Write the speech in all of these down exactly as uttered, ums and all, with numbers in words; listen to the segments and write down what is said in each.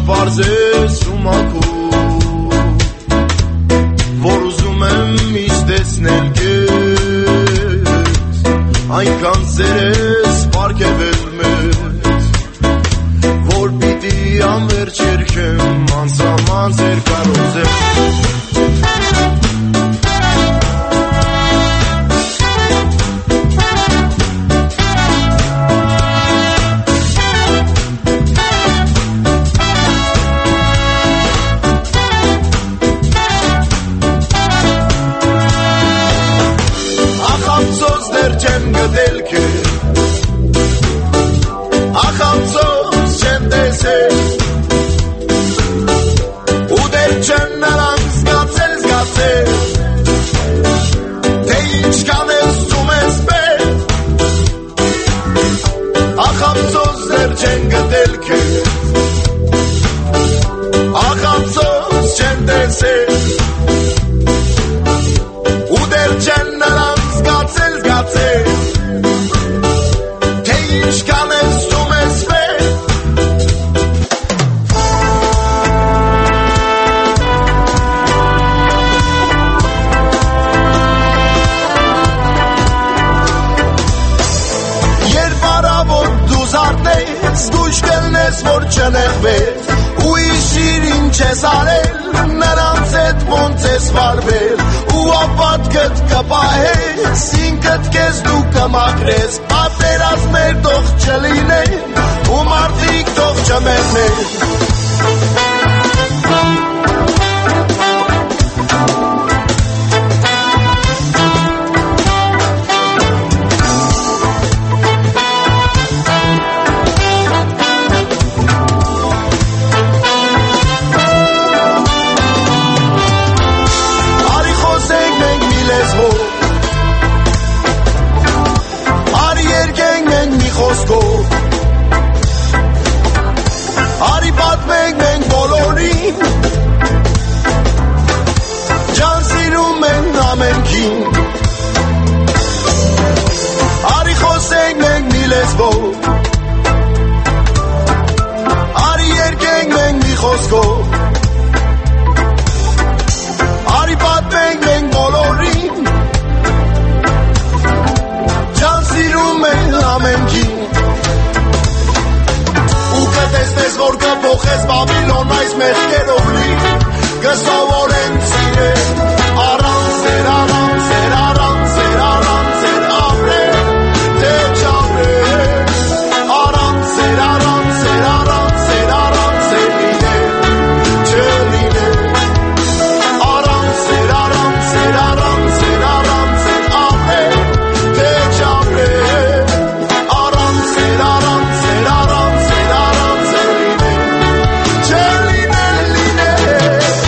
պարզ ես ու մաքուր, որ ուզում եմ միշտ տեսնել քեզ, այնքան սեր ես պարգևել մեզ, որ պիտի անվերջ երգեմ անսահման ձեր կարոզեմ։ Չեմ գտել քեզ, ախամծոց չեմ տեսել, ու դեր չեմ նրան զգացել, զգացել, թե ինչքան ես դում ես պետ, ախամծոց դեր չեմ գտել քեզ, ախամծոց չեմ տեսել, ու դեր չեմ նրան զգացել, զգացել, թե ինչքան ես դում ես պետ։ Երբ առավոտ դու զարթնես, դույժ կլնես, որ չնեղվես, ու իշիր ինչ ես արել, նրանց հետ ոնց ես վարվել, ու ապատքդ կպահես, ինքդ կեզ դու կմաքրես, պատերազմեր թող չլինեն, ու մարդիկ թող չմեռնեն։ Արի պատմենք մենք բոլորին, ջան սիրում են ամենքին, արի խոսենք մենք մի լեզվով, արի երգենք մենք մի խոսքով, արի պատմենք մենք բոլորին, ջան սիրում են ամենքին, ու կտեսնես որ կփոխես Բաբիլոն այս մեղքերով լի, կսովորեն սիրել, առանց ձեր, առանց ձեր, առանց ձեր, առանց ձեր ապրել, թե չապրել, առանց ձեր, առանց ձեր, առանց ձեր, առանց ձեր լինել, չլինել, առանց ձեր, առանց ձեր, առանց ձեր, առանց ձեր ապրել, թե չապրել, առանց ձեր, առանց ձեր, առանց ձեր, առանց ձեր լինել, չլինել, լինել։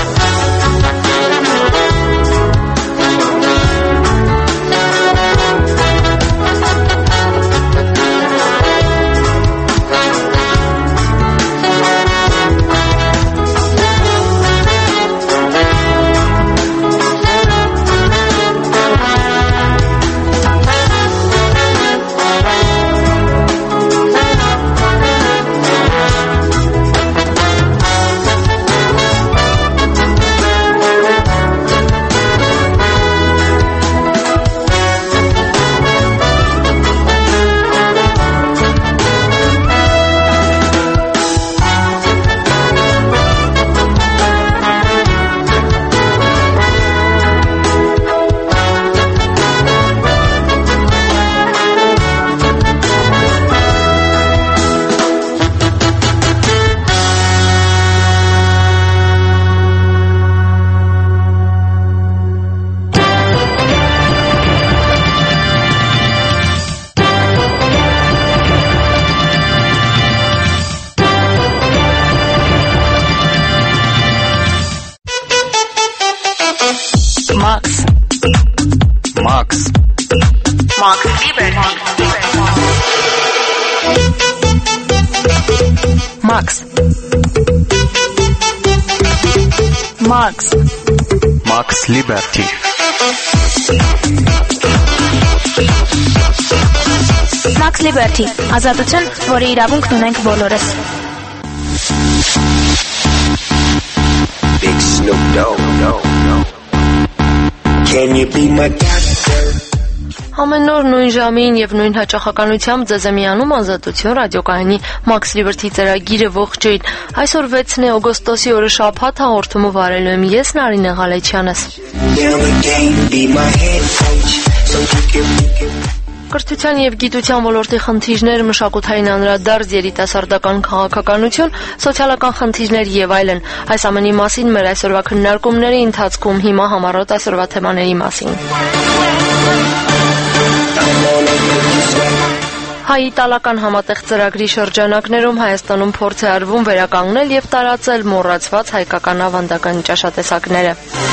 Max. Max. Max Liberty. Max. Max. Max Liberty. Max Liberty. Ազատություն, որի իրավունքն ունենք բոլորս։ no dough, no, no. Can you be my doctor? Ամեն օր նույն ժամին եւ նույն հաճախականությամբ ձեզ է միանում Ազատություն ռադիոկայանի Max Liberty ծրագիրը ողջույն։ Այսօր վեցն է օգոստոսի օրը շաբաթ հաղորդումը վարելու եմ ես Նարինե Ղալեչյանս։ Կրթության եւ գիտության ոլորտի խնդիրներ, մշակութային անդրադարձ, երիտասարդական քաղաքականություն, սոցիալական խնդիրներ եւ այլն։ Այս ամենի մասին մեր այսօրվա քննարկումների ընթացքում հիմա համառոտ այսօրվա թեմաների մասին։ Հայ-իտալական համատեղ ծրագրի շրջանակներում Հայաստանում փորձ է արվում վերականգնել եւ տարածել մոռացված հայկական ավանդական ճաշատեսակները։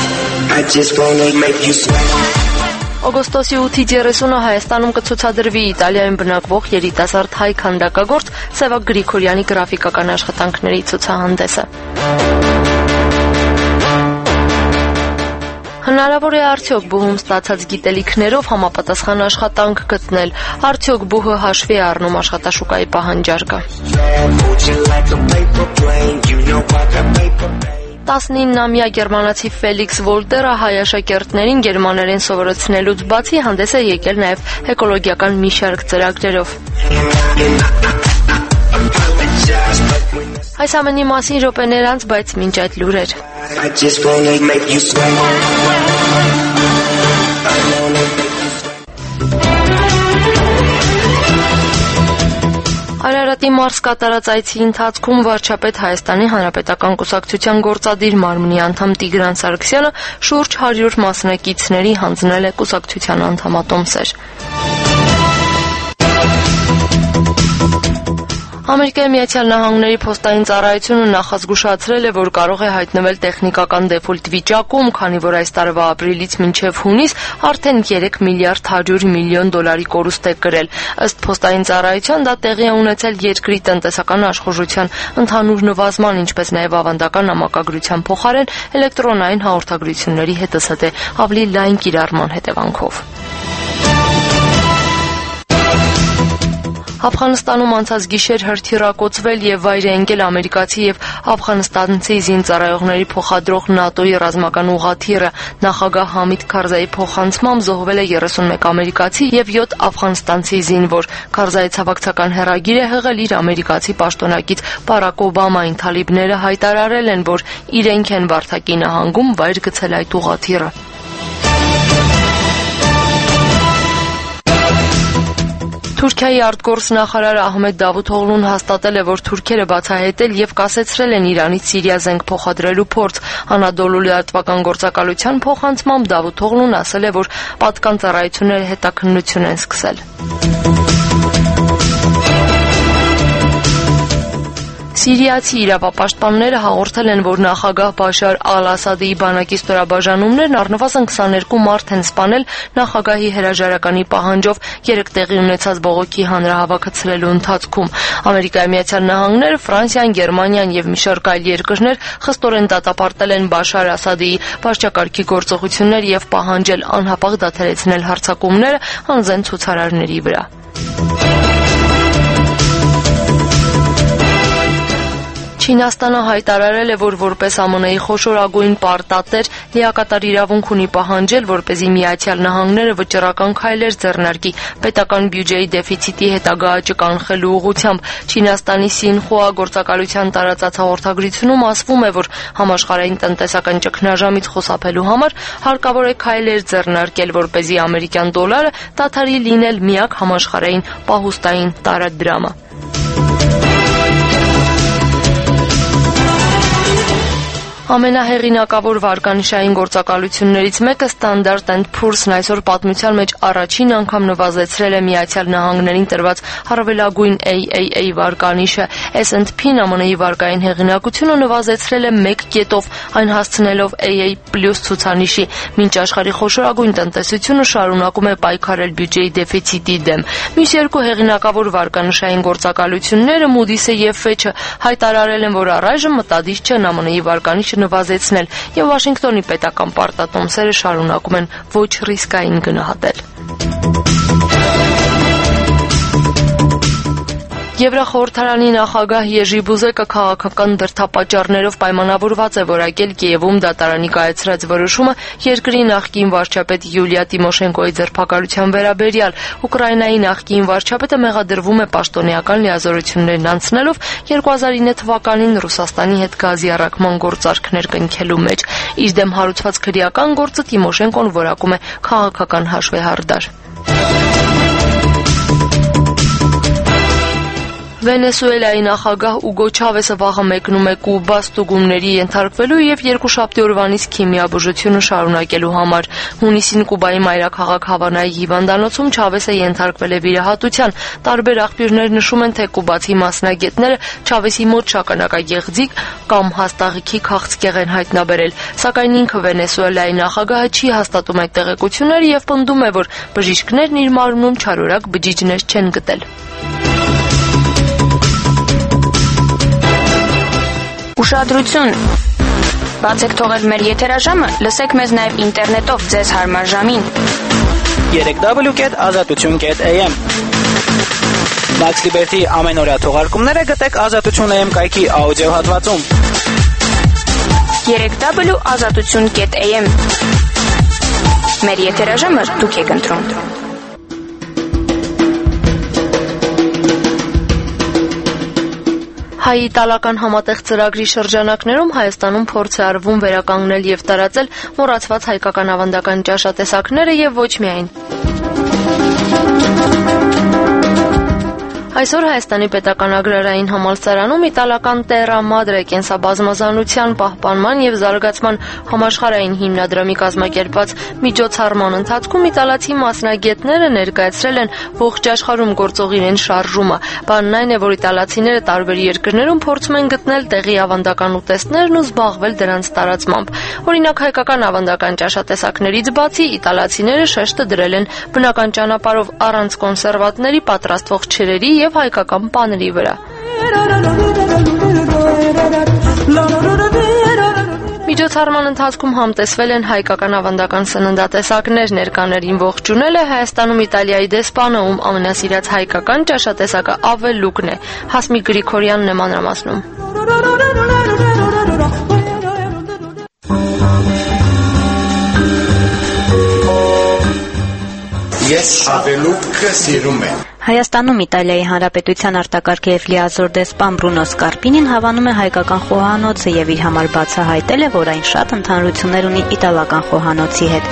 Օգոստոսի ութից երեսունը Հայաստանում կցուցադրվի Իտալիայում բնակվող երիտասարդ հայ քանդակագործ Սևակ Գրիգորյանի գրաֆիկական աշխատանքների ցուցահանդեսը։ Հնարավոր է արդյոք բուհում ստացած գիտելիքներով համապատասխան աշխատանք գտնել, արդյոք բուհը հաշվի է առնում աշխատաշուկայի պահանջարկը։ տասնիննամյա գերմանացի Ֆելիքս Վոլտերը հայ աշակերտներին գերմաներեն սովորեցնելուց բացի հանդես է եկել նաև էկոլոգիական մի շարք ծրագրերով։ Այս ամենի մասին րոպեներ անց, բայց մինչ այդ լուրեր։ Արարատի մարզ կատարած այցի ընթացքում վարչապետ Հայաստանի Հանրապետական կուսակցության գործադիր մարմնի անդամ Տիգրան Սարգսյանը շուրջ հարյուր մասնակիցների հանձնել է կուսակցության անդամատոմսեր։ Ամերիկայի Միացյալ Նահանգների փոստային ծառայությունը նախազգուշացրել է, որ կարող է հայտնվել տեխնիկական դեֆոլտ վիճակում, քանի որ այս տարվա ապրիլից մինչև հունիս արդեն երեք միլիարդ հարյուր միլիոն դոլարի կորուստ է կրել։ Ըստ փոստային ծառայության դա տեղի է ունեցել երկրի տնտեսական աշխուժության ընդհանուր նվազման, ինչպես նաև ավանդական նամակագրության փոխարեն էլեկտրոնային հաղորդագրությունների հետզհետե ավելի լայն կիրառման հետևանքով։ Աֆղանստանում անցած գիշեր հրթիռակոծվել եւ վայր է ընկել ամերիկացի եւ աֆղանստանցի զինծառայողների փոխադրող ՆԱՏՕ-ի ռազմական ուղղաթիռը։ Նախագահ Համիդ Քարզայի փոխանցմամբ զոհվել է երեսունմեկ ամերիկացի եւ յոթ աֆղանստանցի զինվոր։ Քարզայի ցավակցական հեռագիր է հղել իր ամերիկացի պաշտոնակից Բարակ Օբամային։ Թալիբները հայտարարել են, որ իրենք են Վարդակի նահանգում վայր գցել այդ ուղղաթիռը։ Թուրքիայի արտգործ նախարար Ահմեդ Դավութօղլուն հաստատել է, որ թուրքերը բացահայտել եւ կասեցրել են Իրանից Սիրիա զենք փոխադրելու փորձ։ Անադոլու լրատվական գործակալության փոխանցմամբ Դավութօղլուն ասել է, որ պատկան ծառայությունները հետաքննություն են սկսել։ Սիրիացի իրավապաշտպանները հաղորդել են, որ նախագահ Բաշար Ալ-Ասադի բանակի ստորաբաժանումներն առնվազն քսաներկու մարդ են սպանել նախագահի հրաժարականի պահանջով երեք տեղի ունեցած բողոքի հանրահավաքը ցրելու ընթացքում։ Ամերիկայի Միացյալ Նահանգները, Ֆրանսիան, Գերմանիան եւ մի շարք այլ երկրներ խստորեն դատապարտել են Բաշար Ասադի վարչակարգի գործողություններ եւ պահանջել անհապաղ դադարեցնել հարձակումները անզեն ցուցարարների վրա։ Չինաստանը հայտարարել է, որ որպես ԱՄՆ-ի խոշորագույն պարտատեր լիակատար իրավունք ունի պահանջել, որպեսզի Միացյալ Նահանգները վճռական քայլեր ձեռնարկի պետական բյուջեի դեֆիցիտի հետագա աճը կանխելու ուղղությամբ։ Չինաստանի Սինխուա գործակալության տարածած հաղորդագրությունում ասվում է, որ համաշխարհային տնտեսական ճգնաժամից խուսափելու համար հարկավոր է քայլեր ձեռնարկել, որպեսզի ամերիկյան դոլարը դադարի լինել միակ համաշխարհային պահուստային տարադրամը։ Ամենահեղինակավոր վարկանիշային գործակալություններից մեկը Standard and Poor's-ն այսօր պատմության մեջ առաջին անգամ նվազեցրել է Միացյալ Նահանգներին տրված առավելագույն A A A վարկանիշը։ S and P-ն ԱՄՆ-ի վարկային հեղինակությունը նվազեցրել է մեկ կետով, այն հասցնելով A A plus ցուցանիշի։ Մինչ աշխարհի խոշորագույն տնտեսությունը շարունակում է պայքարել բյուջեի դեֆիցիտի դեմ։ Մյուս երկու հեղինակավոր վարկանիշային գործակալությունները Moody's-ը եւ Fitch-ը հայտարարել են, որ առայժմ մտադիր չեն ԱՄՆ-ի վարկանիշը նվազեցնել եւ Վաշինգտոնի պետական պարտատոմսերը շարունակում են ոչ ռիսկային գնահատել։ Եվրախորհրդարանի նախագահ Եժի Բուզեկը քաղաքական դրդապատճառներով պայմանավորված է որակել Կիևում դատարանի կայացրած որոշումը երկրի նախկին վարչապետ Յուլիա Տիմոշենկոյի ձերբակալության վերաբերյալ։ Ուկրաինայի նախկին վարչապետը մեղադրվում է պաշտոնեական լիազորություններն անցնելով երկու հազար ինը թվականին Ռուսաստանի հետ գազի առաքման գործարքներ կնքելու մեջ։ Իր դեմ հարուցված քրեական գործը Տիմոշենկոն որակում է քաղաքական հաշվեհարդար։ Վենեսուելայի նախագահ Ուգո Չավեսը վաղը մեկնում է Կուբա ստուգումների ենթարկվելու եւ երկուշաբթի օրվանից քիմիաբուժությունը շարունակելու համար։ Հունիսին Կուբայի մայրաքաղաք Հավանայի հիվանդանոցում Չավեսը ենթարկվել է վիրահատության։ Տարբեր աղբյուրներ նշում են, թե կուբացի մասնագետները Չավեսի մոտ շագանակագեղձիկ կամ հաստաղիքի քաղցկեղ են հայտնաբերել, սակայն ինքը Վենեսուելայի նախագահը չի հաստատում այդ տեղեկությունները եւ պնդում է, որ բժիշկներն իր մարմնում չարորակ բջիջներ չեն գտել։ Ուշադրություն! Բացեք թողել մեր եթերաժամը, լսեք մեզ նաև ինտերնետով ձեզ հարմար ժամին։ երեք դաբլյու կետ ազատություն կետ էյ էմ Max Liberty ամենօրյա թողարկումները գտեք ազատություն էյ էմ կայքի աուդիո հատվածում։ երեք դաբլյու ազատություն կետ էյ էմ Մեր եթերաժամը դուք եք ընտրում։ Հայ-իտալական համատեղ ծրագրի շրջանակներում Հայաստանում փորձ է արվում վերականգնել եւ տարածել մոռացված հայկական ավանդական ճաշատեսակները եւ ոչ միայն։ Այսօր Հայաստանի պետական agrarային համալսարանում իտալական Terra Madre կենսաբազմազանության պահպանման եւ զարգացման համաշխարհային հիմնադրամի կազմակերպված միջոցառման ընթացքում իտալացի մասնագետները ներկայացրել են ողջ աշխարհում գործող իրեն շարժումը։ Բանն այն է, որ իտալացիները տարբեր երկրներում փորձում են գտնել տեղի ավանդական ուտեստներն ու զբաղվել դրանց տարածմամբ։ Օրինակ հայկական ավանդական ճաշատեսակներից բացի իտալացիները շեշտը դրել են բնական ճանապարհով առանց կոնսերվանտների պատրաստվող չրերի եւ հայկական պաների վրա։ Միջոցառման ընթացքում համտեսվել են հայկական ավանդական սննդատեսակներ, ներկաներին ողջունել է Հայաստանում Իտալիայի դեսպանը, ում ամենասիրած հայկական ճաշատեսակը ավելուկն է։ Հասմիկ Գրիգորյանն է մանրամասնում։ Ես ավելուկը սիրում եմ։ Հայաստանում Իտալիայի Հանրապետության արտակարգ եւ լիազոր դեսպան Բրունո Սկարպինին հավանում է հայկական խոհանոցը եւ իր համար բացահայտել է, որ այն շատ ընդհանրություններ ունի իտալական խոհանոցի հետ։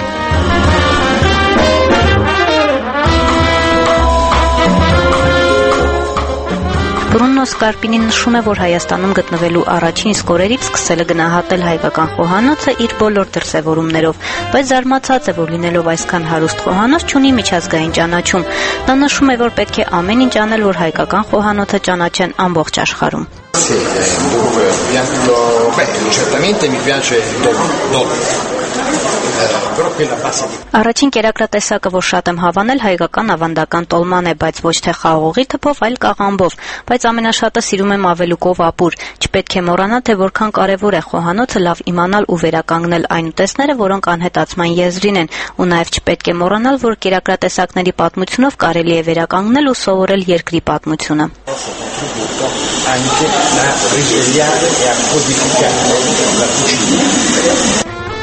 Բրունո Սկարպինին նշում է, որ Հայաստանում գտնվելու առաջին իսկ օրերից սկսել է գնահատել հայկական խոհանոցը իր բոլոր դրսևորումներով, բայց զարմացած է, որ լինելով այսքան հարուստ խոհանոց չունի միջազգային ճանաչում։ Նա նշում է, որ պետք է amեն ինչ անել, որ հայկական խոհանոցը ճանաչեն ամբողջ աշխարհում։ Sì, è un piatto, beh, certamente mi piace il dolce. Առաջին կերակրատեսակը, որ շատ եմ հավանել, հայկական ավանդական տոլման է, բայց ոչ թե խաղողի թփով, այլ կաղամբով, բայց ամենաշատը սիրում եմ ավելուկով ապուր։ Չպետք է մոռանալ, թե որքան կարևոր է խոհանոցը լավ իմանալ ու վերականգնել այն ուտեստները, որոնք անհետացման եզրին են, ու նաև չպետք է մոռանալ, որ կերակրատեսակների պատմությունով կարելի է վերականգնել ու սովորել երկրի պատմությունը։ Anche a risvegliare e a codificare la cucina.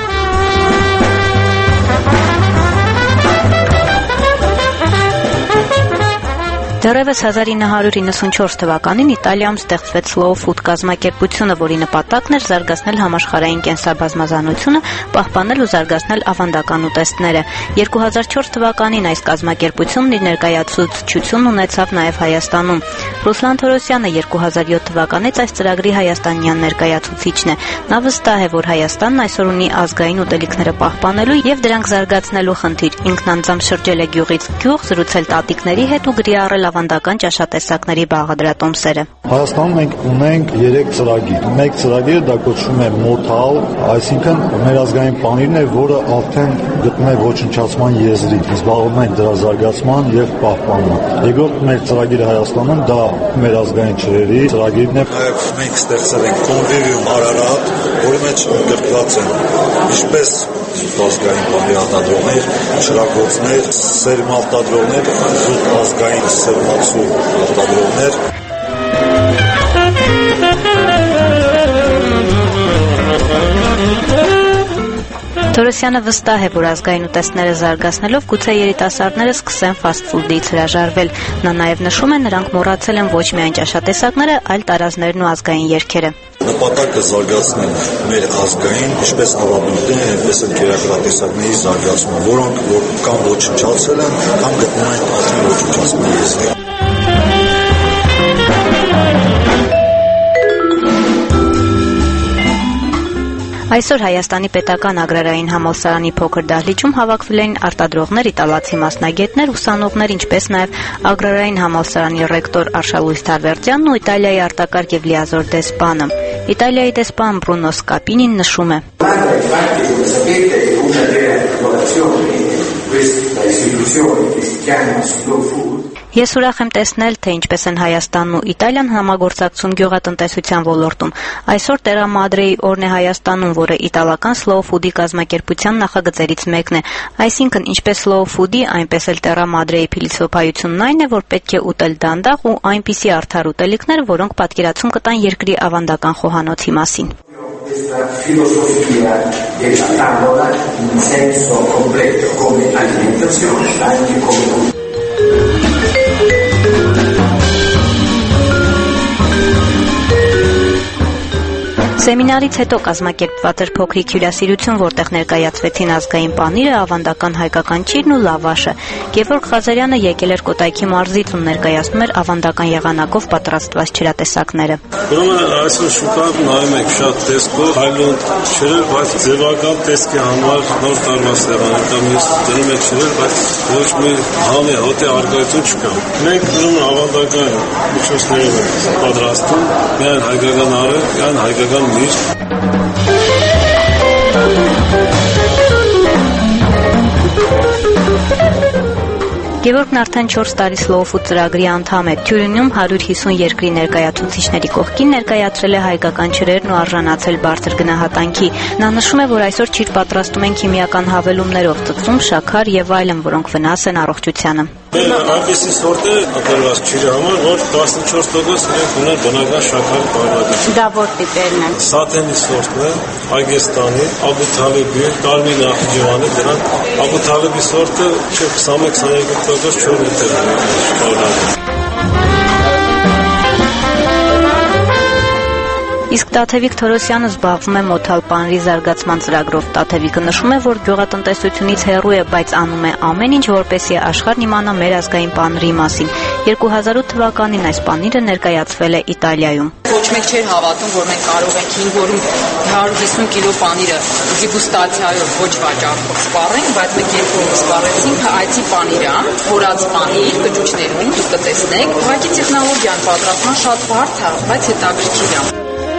Դեռևս հազար ինը հարյուր իննսունչորս թվականին Իտալիայում ստեղծվեց Slow Food կազմակերպությունը, որի նպատակն էր զարգացնել համաշխարհային կենսաբազմազանությունը, պահպանել ու զարգացնել ավանդական ուտեստները։ երկու հազար չորս թվականին այս կազմակերպությունն իր ներկայացուցչությունն ունեցավ նաև Հայաստանում։ Ռուսլան Թորոսյանը երկու հազար յոթ թվականից այս ծրագրի հայաստանյան ներկայացուցիչն է։ Նա վստահ է, որ Հայաստանն այսօր ունի ազգային ուտելիքները պահպանելու եւ դրանք զարգացնելու խնդիր։ Ինքն անձամբ շրջել է գյուղից գյուղ, զրուցել տատիկների հետ ու գրի առել ավանդական ճաշատեսակների բաղադրատոմսերը։ Հայաստանում մենք ունենք երեք ծրագիր։ Մեկ ծրագիրը դա կոչվում է Մոթալ, այսինքն մեր ազգային պանիրն է, որը արդեն գտնվում է ոչնչացման եզրին։ Զբաղվում ենք դրա զարգացման եւ պահպանման։ Երկրորդ մեր ծրագիրը Հայաստանում դա մեր ազգային ճրերի ծրագիրն է։ Նաև մենք ստեղծել ենք Convivium Ararat, որի մեջ ընդգրկված են ինչպես ազգային պանիր արտադրողներ, ճրագործներ, սերմ արտադրողներ, զուտ ազգային սերմացու արտադրողներ։ Թորոսյանը վստահ է, որ ազգային ուտեստները զարգացնելով գուցե երիտասարդները սկսեն ֆասթ ֆուդից հրաժարվել։ Նա նաև նշում է, նրանք մոռացել են ոչ միայն ճաշատեսակները, այլ տարազներն ու ազգային երգերը։ Նպատակը զարգացնել մեր ազգային, ինչպես ավանդույթները, այնպես էլ կերակրատեսակների զարգացումը, որոնք որ կամ ոչնչացել են, կամ գտնում են արդեն ոչնչացման եզրին։ Այսօր Հայաստանի պետական agrarային համալսարանի փոքր դահլիճում հավաքվել էին արտադրողներ, իտալացի մասնագետներ, ուսանողներ, ինչպես նաև agrarային համալսարանի ռեկտոր Արշալույս Թավերդյանն ու Իտալիայի արտակարգ եւ լիազոր դեսպանը։ Իտալիայի դեսպան Բրունո Սկապինին նշում է. Ես ուրախ եմ տեսնել, թե ինչպես են Հայաստանն ու Իտալիան համագործակցում գյուղատնտեսության ոլորտում։ Այսօր Terra Madre-ի օրն է Հայաստանում, որը իտալական Slow Food-ի կազմակերպության նախագծերից մեկն է։ Այսինքն, ինչպես Slow Food-ի, այնպես էլ Terra Madre-ի փիլիսոփայությունն այն է, որ պետք է ուտել դանդաղ ու այնպիսի արդար ուտելիքներ, որոնք պատկերացում կտան երկրի ավանդական խոհանոցի մասին։ Questa filosofia della tavola in senso completo come alimentazione, anche come Սեմինարից հետո կազմակերպված էր փոքրիկ հյուրասիրություն, որտեղ ներկայացվեցին ազգային պանիրը, ավանդական հայկական ճիրն ու լավաշը։ Գևորգ Ղազարյանը եկել էր Կոտայքի մարզից ու ներկայացնում էր ավանդական եղանակով պատրաստված չրատեսակները։ Ուրեմն այսօր շուկայում նայում եք շատ տեսքով, այլոն չրեր, բայց ձևական տեսքի համար նոր տարվա սեղանը կամ ես դնում եք չրեր, բայց ոչ մի համ է հոտի արգայություն չկա։ Մենք ուրեմն ավանդական միջոցներով ենք պատրաստում, միայն հայկական արև, միայն հայկական Գևորգն արդեն չորս տարի Slow Food ծրագրի անդամ է։ Թյուրինում հարյուր հիսուն երկրի ներկայացուցիչների կողքին ներկայացրել է հայկական չրերն ու արժանացել բարձր գնահատանքի։ Նա նշում է, որ այսօր ճիր պատրաստում են քիմիական հավելումներով, ծծում, շաքար եւ այլն, որոնք վնաս են առողջությանը։ Այնպիսի սորտ է ապրված ճիրի համար, որ տասնչորս տոկոս իրենք ունեն բնական շաքարի պարունակություն։ Դա որ տիպերն են։ Սաթենի սորտն է, Հայգեստանի, Աբու Թալեբի, Կարմին Ախջևանի, դրանք Աբու Թալեբի սորտը քսանմեկ քսաներկու տոկոս չորս լիտր պարունակություն։ Իսկ Տաթևիկ Թորոսյանը զբաղվում է մոթալ պանրի զարգացման ծրագրով։ Տաթևիկը նշում է, որ գյուղատնտեսությունից հեռու է, բայց անում է ամեն ինչ, որպեսզի աշխարհն իմանա մեր ազգային պանրի մասին։ երկու հազար ութ թվականին այս պանիրը ներկայացվել է Իտալիայում։ Ոչ մեկ չէր հավատում, որ մենք կարող ենք հինգ օրում հարյուր հիսուն կիլո պանիրը դիգուստացիայով ոչ վաճառքով սպառենք, բայց մենք երկու օր սպառեցինք այցի պանիրը, փորած պանիր կճուճներում, դուք կտեսնեք։ Ուղղակի տեխնոլոգիան պատրաստման շատ բարդ է, բայց հետաքրքիր է։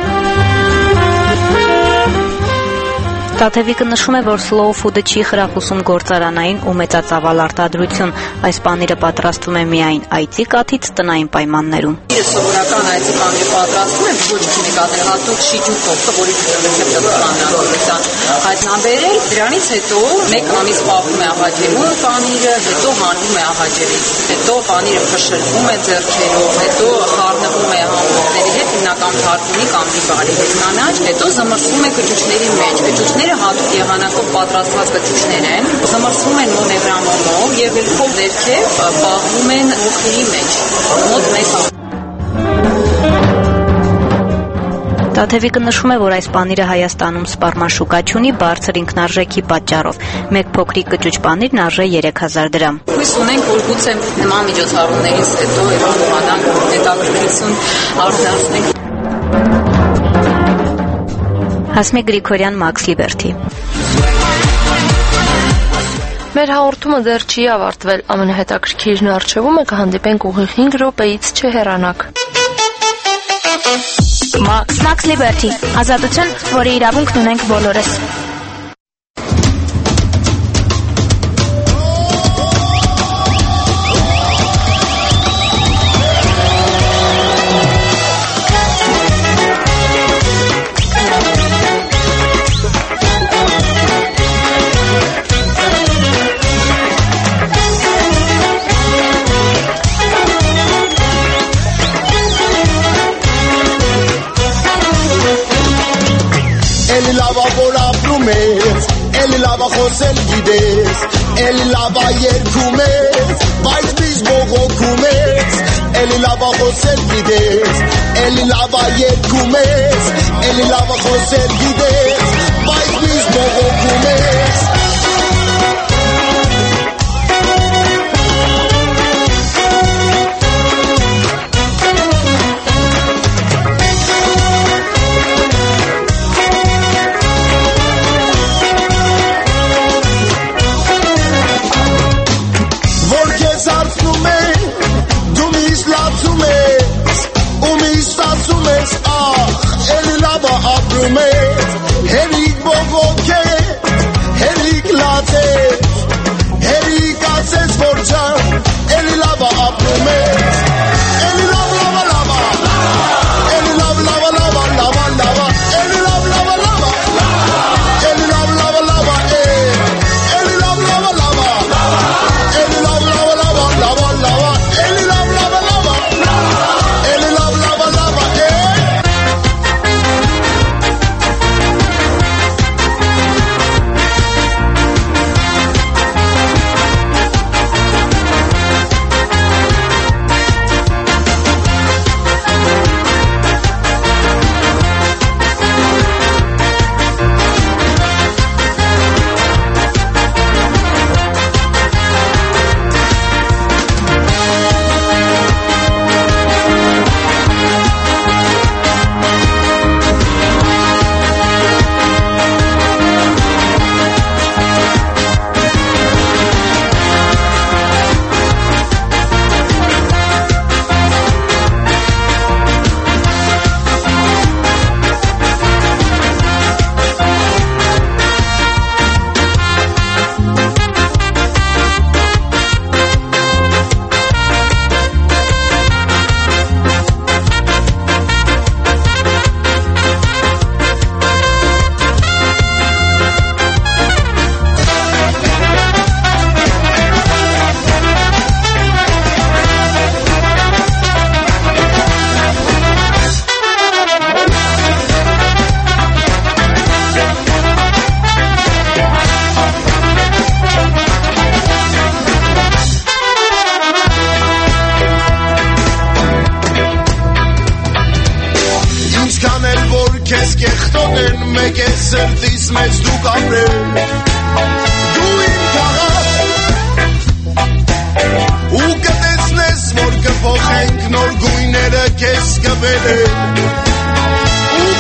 Տաթևիկը նշում է, որ Slow Food-ը չի խրախուսում գործարանային ու մեծածավալ արտադրություն։ Այս պանիրը պատրաստվում է միայն այծի կաթից տնային պայմաններում։ Սովորական այծի պանիրը պատրաստում է ոչ մի նկատել հատուկ շիճուկով, որի ռեցեպտը ստանդարտական հայտնաբերել։ Դրանից հետո մեկ ամիս պահվում է աղաջերում պանիրը, հետո հանվում է աղաջերից, հետո պանիրը փշրվում է ձեռքերով, հետո խառնվում է համոզների հետ, հիմնական թարքունի կամ դիվարի հետ կանաչ, հետո զմռսվում է կճուճների մեջ։ Կճուճները հատուկ եղանակով պատրաստված կճուճներ են, զմռսվում են մոնոգրամով եւ ելքով ներքև պահվում են օքրի մեջ։ Մոտ մեկ Տաթևիկը նշում է, որ այս պանիրը Հայաստանում սպառման շուկա չունի բարձր ինքնարժեքի պատճառով։ Մեկ փոքրիկ կճուճ պանիրն արժե երեք հազար դրամ։ Հույս ունենք, որ գուցե նման միջոցառումներից հետո իմանանք հետաքրքրություն արտադրենք։ Հասմիկ Գրիգորյան, Max Liberty։ Մեր հաղորդումը դեռ չի ավարտվել, ամենահետաքրքիրն առջևում է կհանդիպենք ուղիղ հինգ րոպեից չհեռանաք։ Max Max Liberty, ազատություն, որի իրավունքն ունենք բոլորս։ լավա խոսել գիտես, էլի լավա երգում ես, բայց միշտ բողոքում ես, էլի լավա խոսել գիտես, էլի լավա երգում ես, էլի լավա խոսել գիտես, բայց միշտ բողոքում ես. Հերիկ բողոք է, հերիկ լաց է, հերիկ ասես որ ջան, էլի լավա ապրում ես, էլի լավ լավա լավա, էլի լավ լավա լավա լավա լավա, էլի լավ լավա լավա, էլի լավ լավա լավա, էլի լավ լավա լավա, էլի լավ լավա լավա լավա լավա, էլի լավ լավա լավա, էլի լավ լավա լավա, քեզ կեղտոտ են մեկ է սրտիս մեծ դու կապրել դու իմ քաղաք ու կտեսնես որ կփոխենք նոր գույները քեզ կբերեն ու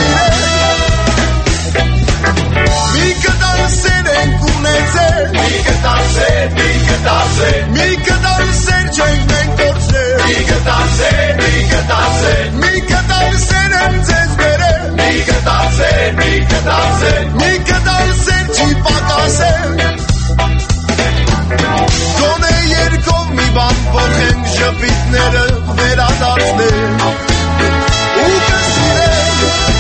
կսիրենք մի կտալ սեր ենք ունեցել մի կտալ սեր, մի կտալ սեր մի կտալ սեր չենք մենք կործնել մի կտալ սեր, մի կտալ սեր մի կտալ սեր եմ ձեզ բերել մի կտալ սեր, մի կտալ սեր մի կտալ սեր չի պակասել գոնե երկով մի բան փոխենք ժպիտները վերադարձնել ու կսիրենք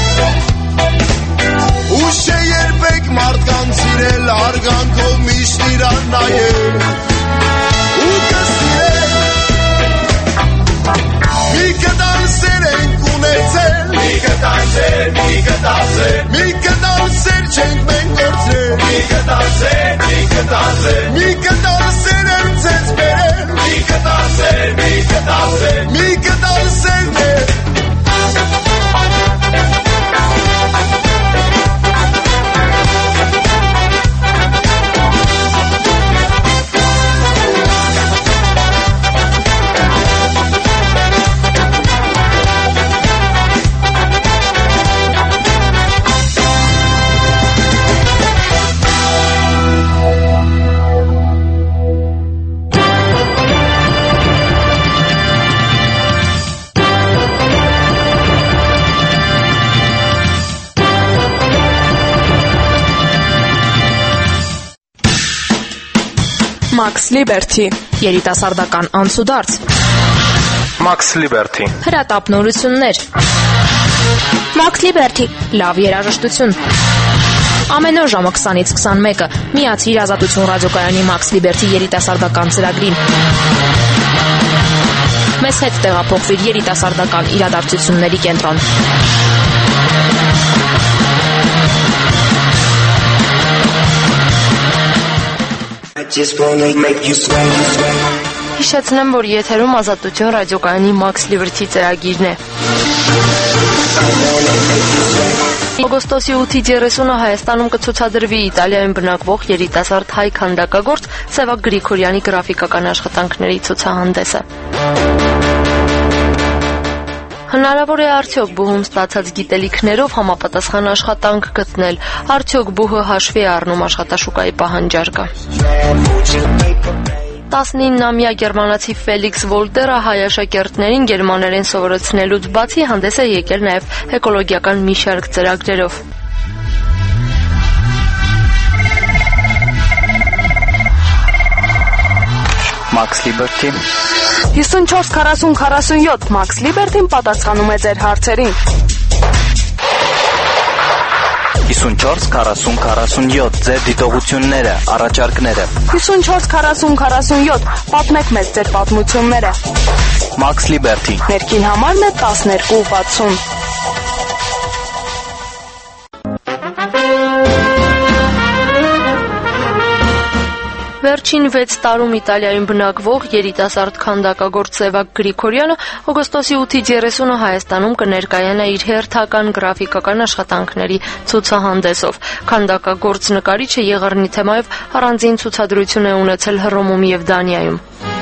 ուշ է երբեք մարդկանց սիրել արգանքով միշտ իրան նայել ու կսիրենք մի կտալ սեր ենք ունեցել մի կտալ սեր, մի կտալ սեր մի կտալ սեր չենք մենք կործրել մի կտալ սեր, մի կտալ սեր մի կտալ սեր եմ ձեզ բերել մի կտալ սեր, մի կտալ սեր մի կտալ սեր դեր Max Liberty երիտասարդական անցուդարձ Max Liberty հրատապնորություններ Max Liberty լավ երաժշտություն ամեն օր ժամը քսանից քսանմեկը միացիր Ազատություն ռադիոկայանի Max Liberty երիտասարդական ծրագրին մեզ հետ տեղափոխվիր երիտասարդական իրադարձությունների կենտրոն just wanna make you sweat, sweat. Հիշեցնեմ, որ եթերում Ազատություն ռադիոկայանի Max Liberty ծրագիրն է։ Օգոստոսի ութից երեսունը Հայաստանում կցուցադրվի Իտալիայում բնակվող երիտասարդ հայ քանդակագործ Սևակ Գրիգորյանի գրաֆիկական աշխատանքների ցուցահանդեսը։ Հնարավոր է արդյոք բուհում ստացած գիտելիքներով համապատասխան աշխատանք գտնել, արդյոք բուհը հաշվի է առնում աշխատաշուկայի պահանջարկը։ տասնիննամյա գերմանացի Ֆելիքս Վոլտերը հայ աշակերտներին գերմաներեն սովորեցնելուց բացի հանդես է եկել նաև էկոլոգիական մի շարք ծրագրերով։ Max Liberty հիսունչորս քառասուն քառասունյոթ Max Liberty-ն պատասխանում է ձեր հարցերին։ հիսունչորս քառասուն քառասունյոթ ձեր դիտողությունները, առաջարկները։ հիսունչորս քառասուն քառասունյոթ պատմեք մեզ ձեր պատմությունները։ Max Liberty Ներքին համարն է տասներկու վաթսուն։ Վերջին վեց տարում Իտալիայում բնակվող երիտասարդ քանդակագործ Սևակ Գրիգորյանը օգոստոսի ութից երեսունը Հայաստանում կներկայանա իր հերթական գրաֆիկական աշխատանքների ցուցահանդեսով։ Քանդակագործ նկարիչը եղեռնի թեմայով առանձին ցուցադրություն է ունեցել Հռոմում և Դանիայում։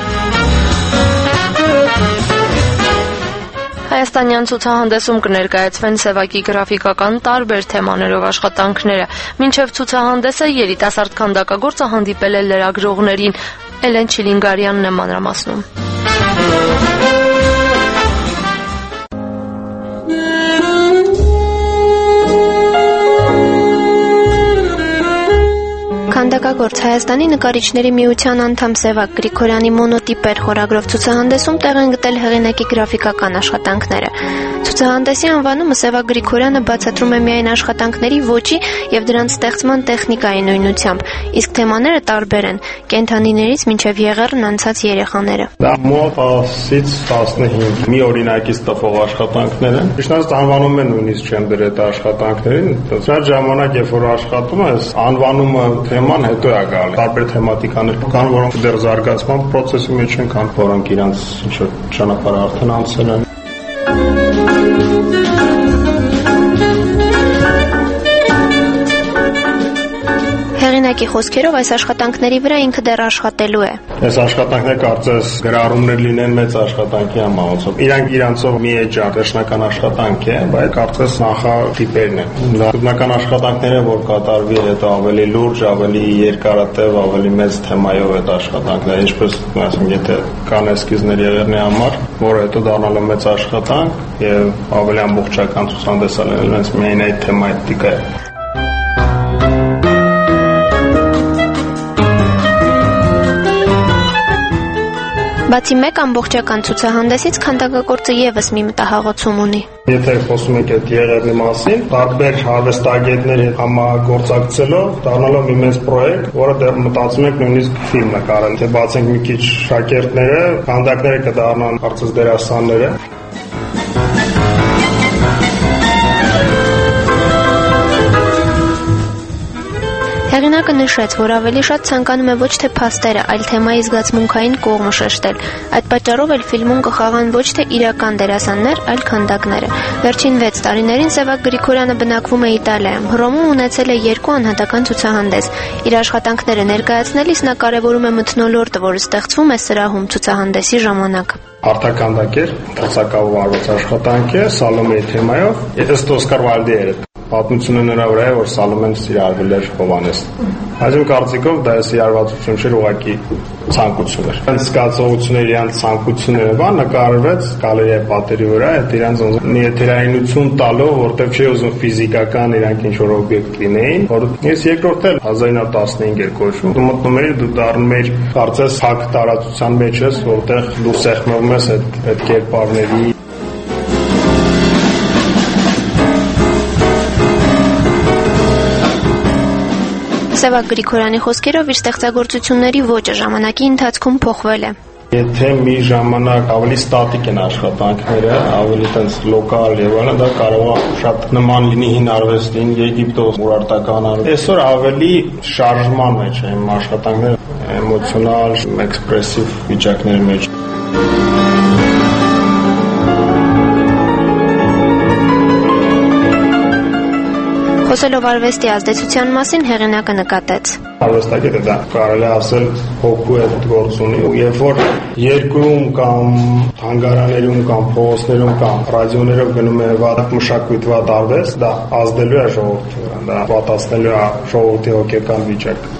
Հայաստանյան ցուցահանդեսում կներկայացվեն Սևակի գրաֆիկական տարբեր թեմաներով աշխատանքները։ Մինչև ցուցահանդեսը երիտասարդ քանդակագործը հանդիպել է լրագրողներին։ Էլեն Չիլինգարյանն է մանրամասնում։ Քանդակագործ Հայաստանի նկարիչների միության անդամ Սևակ Գրիգորյանի մոնոտիպեր խորագրով ցուցահանդեսում տեղ են գտել հեղինակի գրաֆիկական աշխատանքները։ Ցուցահանդեսի անվանումը Սևակ Գրիգորյանը բացատրում է միայն աշխատանքների ոճի եւ դրանց ստեղծման տեխնիկայի նույնությամբ, իսկ թեմաները տարբեր են՝ կենդանիներից մինչև եղեռն անցած երեխաները։ Դա մոտ տասից տասնհինգ մի օրինակից տվող աշխատանքներ են։ Ճիշտ անվանում են նույնիսկ չեմ դրել այդ աշխատանքներին։ Այդ ժամանակ, երբ որ աշխատում ես, անվանումը թեման հետո է գալի։ Տարբեր թեմատիկաներ կան, որոնք դեռ զարգացման process-ի մեջ են, կան, որոնք իրանց ինչ-որ ճանապարհ արդեն անցել են։ Հեղինակի խոսքերով այս աշխատանքների վրա ինքը դեռ աշխատելու է։ Այս աշխատանքները կարծես գրառումներ լինեն մեծ աշխատանքի համահունցով։ Իրանք իրանցով մի էջան վերջնական աշխատանք է, բայց կարծես նախատիպերն են։ Վերջնական աշխատանքները, որ կատարվի հետո ավելի լուրջ, ավելի երկարատև, ավելի մեծ թեմայով այդ աշխատանքները, ինչպես ասենք, եթե կան էսքիզներ եղեռնի համար, որը հետո դառնալու մեծ աշխատանք եւ ավելի ամբողջական ցուցահանդեսալն հենց միայն այդ թեմատիկա է։ Բացի մեկ ամբողջական ցուցահանդեսից քանդակագործը եւս մի մտահաղոցում ունի։ Եթե խոսում եք այդ եղեռնի մասին, տարբեր հարվեստագետների հետ համագործակցելով դառնալով մի մեծ պրոյեկտ, որը դեռ մտածում ենք նույնիսկ ֆիլմ նկարել, թե բացենք մի քիչ շակերտները, քանդակները կդառնան կարծես դերասանները։ Հեղինակը նշեց, որ ավելի շատ ցանկանում է ոչ թե փաստերը, այլ թեմայի զգացմունքային կողմը շեշտել։ Այդ պատճառով էլ ֆիլմում կխաղան ոչ թե իրական դերասաններ, այլ քանդակները։ Վերջին վեց տարիներին Սևակ Գրիգորյանը բնակվում է Իտալիայում։ Հռոմում ունեցել է երկու անհատական ցուցահանդես։ Իր աշխատանքները ներկայացնելիս նա կարևորում է մթնոլորտը, որը ստեղծվում է սրահում ցուցահանդեսի ժամանակ։ Արտականդակեր, դասակավոր արված աշխատանք է Սալոմեի թեմայով։ Ըստ Օսկար Վալդիերի պատմությունը նրա վրա է, որ Սալոմեն սիրահարվել էր Հովանես։ Այս իմ կարծիքով դա է սիրահարվածություն չէր, ուղղակի ցանկություն էր։ Այս զգացողությունները, իրանց ցանկությունները բան նկարվեց գալերիայի պատերի վրա, այդ իրանց մի եթերայնություն տալով, որտեղ չի ուզում ֆիզիկական իրանք ինչ-որ օբյեկտ լինեին, որ ես երկրորդ էլ հազար ինը հարյուր տասնհինգ էր կոչվում։ Դու մտնում ես, դու դառնում ես կարծես հակ տարածության մեջ ես, որտեղ դու սեղմում ես այդ այդ կերպարների Սևակ Գրիգորյանի խոսքերով իր ստեղծագործությունների ոճը ժամանակի ընթացքում փոխվել է։ Եթե մի ժամանակ ավելի ստատիկ են աշխատանքները, ավելի տենց լոկալ եւ այլն, դա կարող է շատ նման լինի հին արվեստին, Եգիպտոս, Ուրարտական արվեստ։ Այսօր ավելի շարժման մեջ են աշխատանքները, էմոցիոնալ, էքսպրեսիվ վիճակների մեջ։ Խոսելով արվեստի ազդեցության մասին հեղինակը նկատեց. Արվեստագետը դա կարելի ասել հոգու է գործ ունի ու երբ որ երկրում կամ թանգարաներում կամ փողոցներում կամ ռադիոներով գնում է վատ մշակույթ, վատ արվեստ, դա ազդելու է ժողովրդի վրա, դա պատասխանելու է ժողովրդի հոգեկան վիճակը։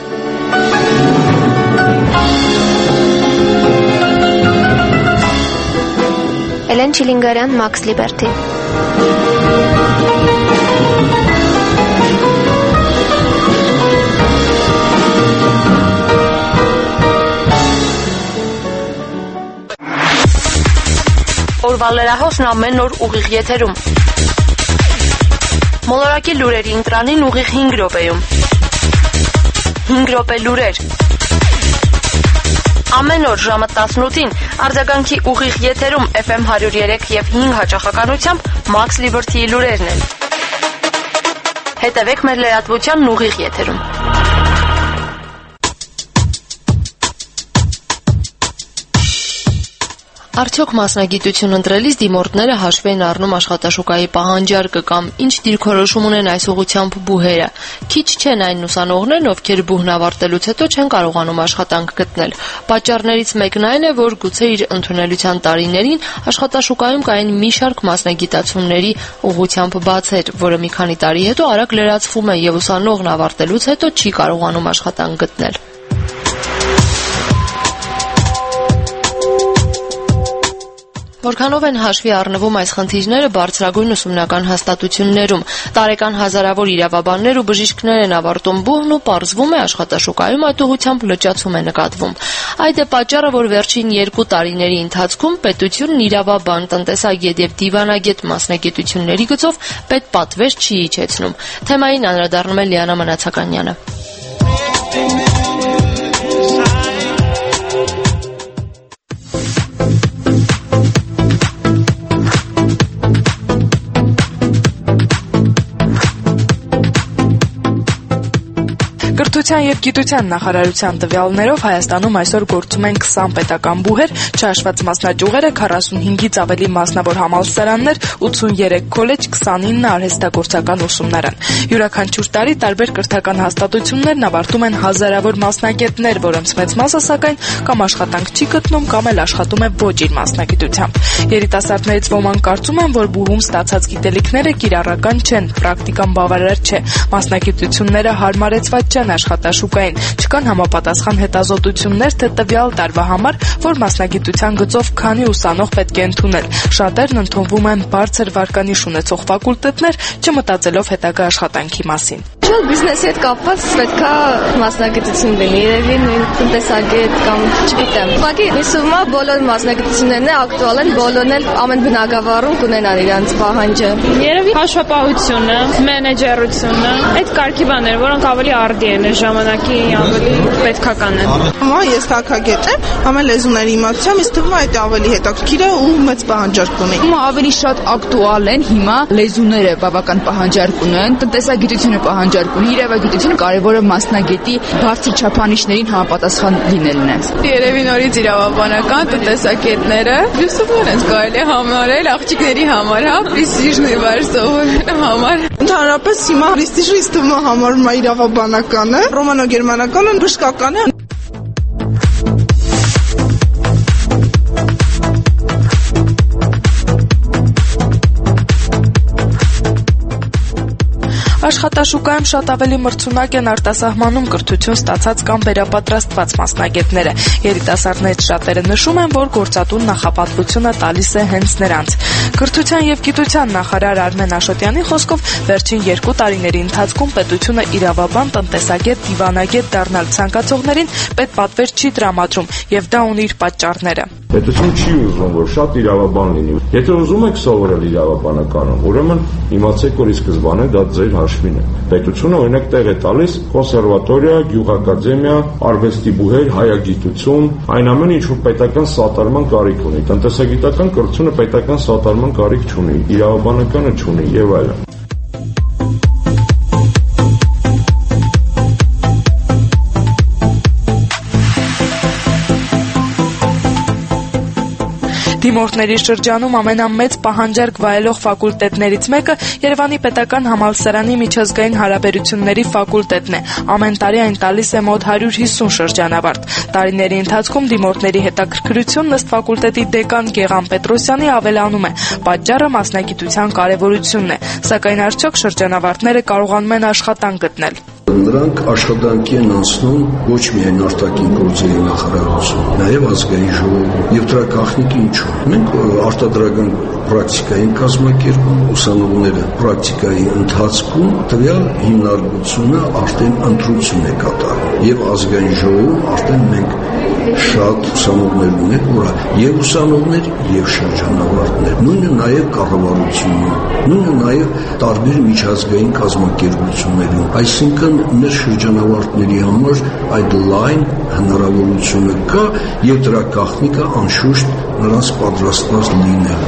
Էլեն Չիլինգարյան, Max Liberty։ Օրվա լրահոսն ամեն օր ուղիղ եթերում։ Մոլորակի լուրերի ընտրանին ուղիղ հինգ րոպեում։ հինգ րոպե լուրեր։ Ամեն օր ժամը տասնութին արձագանքի ուղիղ եթերում Էֆ Էմ հարյուր երեք եւ հինգ հաճախականությամբ Max Liberty-ի լուրերն են։ Հետևեք մեր լրատվությանն ուղիղ եթերում։ Արդյոք մասնագիտություն ընտրելիս դիմորդները հաշվի են առնում աշխատաշուկայի պահանջարկը կամ ինչ դիրքորոշում ունեն այս ուղղությամբ բուհերը։ Քիչ չեն այն ուսանողներն, ովքեր բուհն ավարտելուց հետո չեն կարողանում աշխատանք գտնել։ Պատճառներից մեկն այն է, որ գուցե իր ընդունելության տարիներին աշխատաշուկայում կային մի շարք մասնագիտացումների ուղղությամբ բացեր, որը մի քանի տարի հետո արագ լրացվում է եւ ուսանողն ավարտելուց հետո չի կարողանում աշխատանք գտնել։ Որքանով են հաշվի առնվում այս խնդիրները բարձրագույն ուսումնական հաստատություններում։ Տարեկան հազարավոր իրավաբաններ ու բժիշկներ են ավարտում բուհն ու պարզվում է աշխատաշուկայում այդ ուղղությամբ լճացում է նկատվում։ Այդ է պատճառը, որ վերջին երկու տարիների ընթացքում պետությունն իրավաբան, տնտեսագետ եւ դիվանագետ մասնագիտությունների գծով պետպատվեր չի իջեցնում։ Թեմային անդրադառնում է Լիանա Մնացականյանը։ Կրթության եւ գիտության նախարարության տվյալներով Հայաստանում այսօր գործում են քսան պետական բուհեր, չհաշված մասնաճյուղերը, քառասունհինգից ավելի մասնավոր համալսարաններ, ութսուներեք քոլեջ, քսանինը արհեստագործական ուսումնարան։ Յուրաքանչյուր տարի տարբեր կրթական հաստատություններն ավարտում են հազարավոր մասնագետներ, որոնց մեծ մասը սակայն կամ աշխատանք չի գտնում, կամ էլ աշխատում է ոչ իր մասնագիտությամբ։ Երիտասարդներից ոմանք կարծում են, որ բուհում ստացած գիտելիքները կիրառական չեն, պրակտիկան բավարար չէ, մասնագիտությունները հարմարեցված չեն աշխատաշուկային, չկան համապատասխան հետազոտություններ, թե տվյալ տարվա համար, որ մասնագիտության գծով քանի ուսանող պետք է ընդունել։ Շատերն ընդունվում են բարձր վարկանիշ ունեցող ֆակուլտետներ, չմտածելով հետագա աշխատանքի մասին։ Շուտ բիզնեսի հետ կապված պետքա մասնագիտություն լինի, երևի նույն տնտեսագետ կամ չգիտեմ։ Ուղղակի հիշում եմ բոլոր մասնագիտություններն է ակտուալ են, բոլորն էլ ամեն բնակավարում կունենան իրենց պահանջը։ Երևի հաշվապահությունը, մենեջերությունը, այդ կարգի բաներ, որոնք ավելի արդի են ժամանակի ավելի պետքական են։ Հիմա ես թագագետ եմ, ամեն լեզուների իմացությամբ ինձ թվում է այդ ավելի հետաքրքիր է ու մեծ պահանջարկ ունի։ Հիմա ավելի շատ ակտուալ են, հիմա լեզուները բավական պահանջարկ ունեն, տնտեսագիտությունը պահանջարկ ունի, իրավագիտությունը կարևորը մասնագետի բարձր չափանիշներին համապատասխան լինելն է։ Երևի նորից իրավաբանական տնտեսագետները դուսուր են կարելի համարել աղջիկների համար, հա, պրեստիժնի վար սովորելու համար։ Ընդհանրապես հիմա պրեստիժը ինձ թվում է համարվում է իրավաբանականը, ռոմանո-գերմանականը բժշկականը։ Աշխատաշուկայում շատ ավելի մրցունակ են արտասահմանում կրթություն ստացած կամ վերապատրաստված մասնագետները։ Երիտասարդներից շատերը նշում են, որ գործատուն նախապատվությունը տալիս է հենց նրանց։ Կրթության եւ գիտության նախարար Արմեն Աշոտյանի խոսքով վերջին երկու տարիների ընթացքում պետությունը իրավաբան, տնտեսագետ, դիվանագետ դառնալ ցանկացողներին պետպատվեր չի տրամադրում եւ դա ունի իր պատճառները։ Պետությունը չի ուզում, որ շատ իրավաբան լինի։ Եթե ուզում եք սովորել իրավաբանականում, ուրեմն իմացեք, որ ի սկզբանե դա ձեր հաշվին է։ Պետությունը օրինակ տեղ է տալիս կոնսերվատորիա, գյուղակադեմիա, արվեստի բուհեր, հայագիտություն, այն ամենը, ինչ որ պետական սատարման կարիք ունի։ Տնտեսագիտական կրթությունը պետական սատարման կարիք չունի, իրավաբանականը չունի եւ այլն։ Դիմորդների շրջանում ամենամեծ պահանջարկ վայելող ֆակուլտետներից մեկը Երևանի պետական համալսարանի միջազգային հարաբերությունների ֆակուլտետն է։ Ամեն տարի այն տալիս է մոտ հարյուր հիսուն շրջանավարտ։ Տարիների ընթացքում դիմորդների հետաքրքրությունն ըստ ֆակուլտետի դեկան Գեղամ Պետրոսյանի ավելանում է։ Պատճառը մասնագիտության կարևորությունն է, սակայն արդյոք շրջանավարտները կարողանում են աշխատանք գտնել։ Նրանք աշխատանքի են անցնում ոչ միայն արտաքին գործերի նախարարություն, նաև ազգային ժողովում եւ դրա գաղտնիքը ինչու։ Մենք արտադրական պրակտիկային կազմակերպում ուսանողները պրակտիկայի ընթացքում տվյալ հիմնարկությունը արդեն ընտրություն է կատարում եւ ազգային ժողովում արդեն մենք շատ ուսանողներ ունենք, որ եւ ուսանողներ եւ շրջանավարտներ, նույնը նաեւ կառավարությունում, նույնը նաեւ տարբեր միջազգային կազմակերպություններում, այսինքն մեր շրջանավարտների համար այդ լայն հնարավորությունը կա եւ դրա գաղտնիքը անշուշտ նրանց պատրաստված լինելը։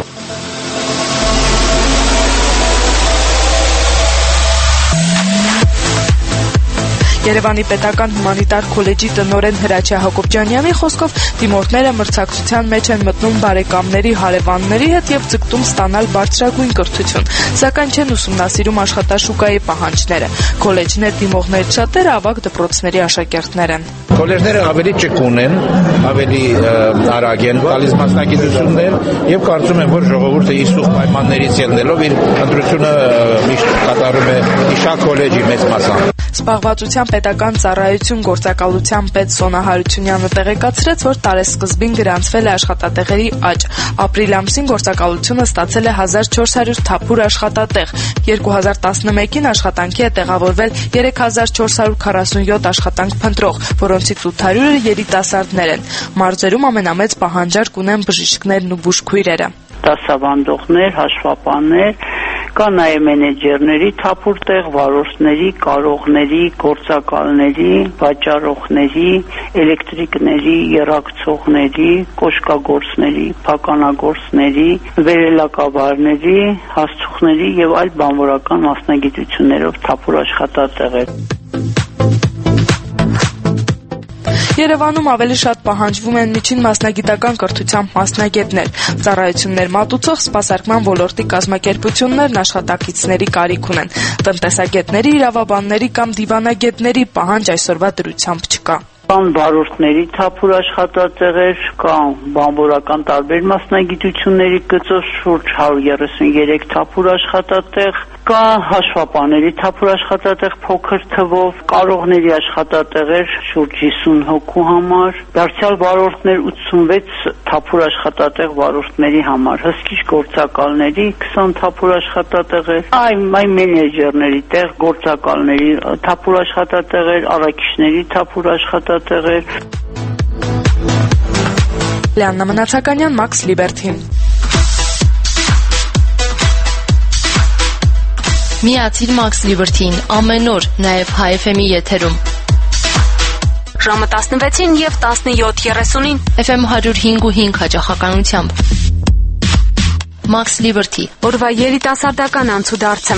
Երևանի պետական հումանիտար քոլեջի տնօրեն Հրաչյա Հակոբյանյանի խոսքով դիմորդները մրցակցության մեջ են մտնում բարեկամների, հարևանների հետ եւ ձգտում ստանալ բարձրագույն կրթություն, սակայն չեն ուսումնասիրում աշխատաշուկայի պահանջները։ Քոլեջներ դիմողներից շատերը ավագ դպրոցների աշակերտներ են։ Քոլեջները ավելի ճկուն են, ավելի արագ են տալիս մասնագիտություններ եւ կարծում եմ, որ ժողովուրդը իսուխ պայմաններից ելնելով իր ընտրությունը միշտ կատարում է Իշա քոլեջի մեծ մասամբ։ Զբաղվածության պետական ծառայություն գործակալության պետ Սոնա Հարությունյանը տեղեկացրեց, որ տարեսկզբին գրանցվել է աշխատատեղերի աճ։ Ապրիլ ամսին գործակալությունը ստացել է հազար չորս հարյուր թափուր աշխատատեղ։ երկու հազար տասնմեկին աշխատանքի է տեղավորվել երեք հազար չորս հարյուր քառասունյոթ աշխատանք փնտրող, որոնցից ութ հարյուրը երիտասարդներ են։ Մարզերում ամենամեծ պահանջարկ ունեն բժիշկներն ու բուժքույրերը։ Դասավանդողներ, հաշվապաններ, կա նաև մենեջերների թափուր տեղ, վարորդների, կարողների, գործակալների, վաճառողների, էլեկտրիկների, եռակցողների, կոշկագործների, փականագործների, վերելակաբարների, հասցուխների եւ այլ բանվորական մասնագիտություններով թափուր աշխատատեղեր։ Երևանում ավելի շատ պահանջվում են միջին մասնագիտական կրթությամբ մասնագետներ, ծառայություններ մատուցող, սպասարկման ոլորտի կազմակերպություններն աշխատակիցների կարիք ունեն։ Տնտեսագետների, իրավաբանների կամ դիվանագետների պահանջ այսօրվա դրությամբ չկա։ Կան վարորդների թափուր աշխատատեղեր, կան բանվորական տարբեր մասնագիտությունների գծով շուրջ հարյուր երեսուներեք թափուր աշխատատեղ, կա հաշվապաների թափուր աշխատատեղ փոքր թվով, կարողների աշխատատեղեր շուրջ հիսուն հոգու համար, դարձյալ վարորդներ ութսունվեց թափուր աշխատատեղ վարորդների համար, հսկիչ գործակալների քսան թափուր աշխատատեղեր, այ մենեջերների տեղ, գործակալների թափուր աշխատատեղեր, առաքիչների թափուր աշխատատեղեր։ Լիաննա Մնացականյան, Մաքս Լիբերթին։ Միացիր Մաքս Լիբերթին ամեն օր, նաև Հայ էֆ էմի եթերում։ Ժամը տասնվեցին եւ տասնյոթ երեսունին էֆ էմ հարյուր հինգ ու հինգ հաճախականությամբ։ Մաքս Լիբերթի։ Օրվա երիտասարդական անցուդարձը։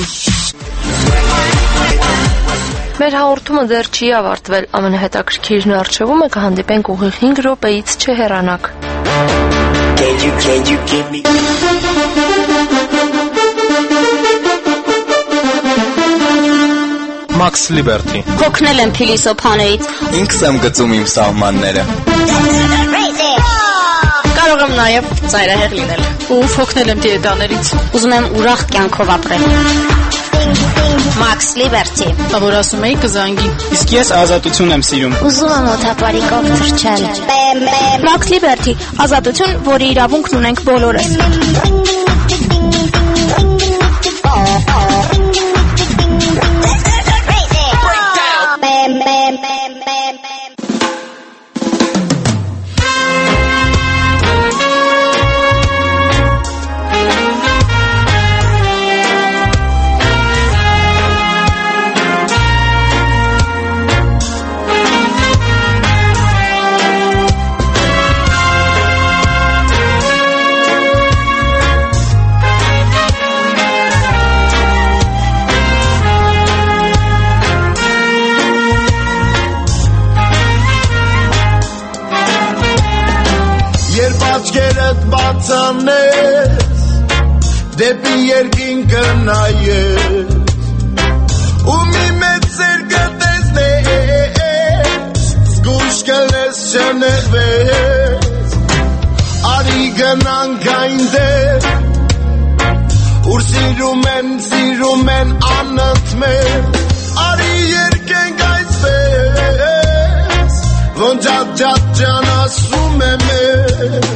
Մեր հաղորդումը դեռ չի ավարտվել, ամենահետաքրքիրն առջևում է կհանդիպենք ուղիղ հինգ րոպեից չհեռանաք։ Մաքս Լիբերթի։ Հոգնել եմ փիլիսոփաներից։ Ինքս եմ գծում իմ սահմանները։ Կարող եմ նաև ծայրահեղ լինել։ Ու հոգնել եմ դիետաներից։ Ուզում եմ ուրախ կյանքով ապրել։ Մաքս Լիբերթի։ Որ ասում էի կզանգի։ Իսկ ես ազատություն եմ սիրում։ Ուզում եմ օթապարիկով թռչել։ Մաքս Լիբերթի, ազատություն, որի իրավունքն ունենք բոլորս։ աչքերդ բացանես դեպի երկինքը նայես ու մի մեծ սեր գտես զգույշ կլես չներվես արի գնանք այնտեղ ուր սիրում են սիրում են անընդմեր արի երկենք այսպես ոնց ջատ ջատ ջան ասում եմ ես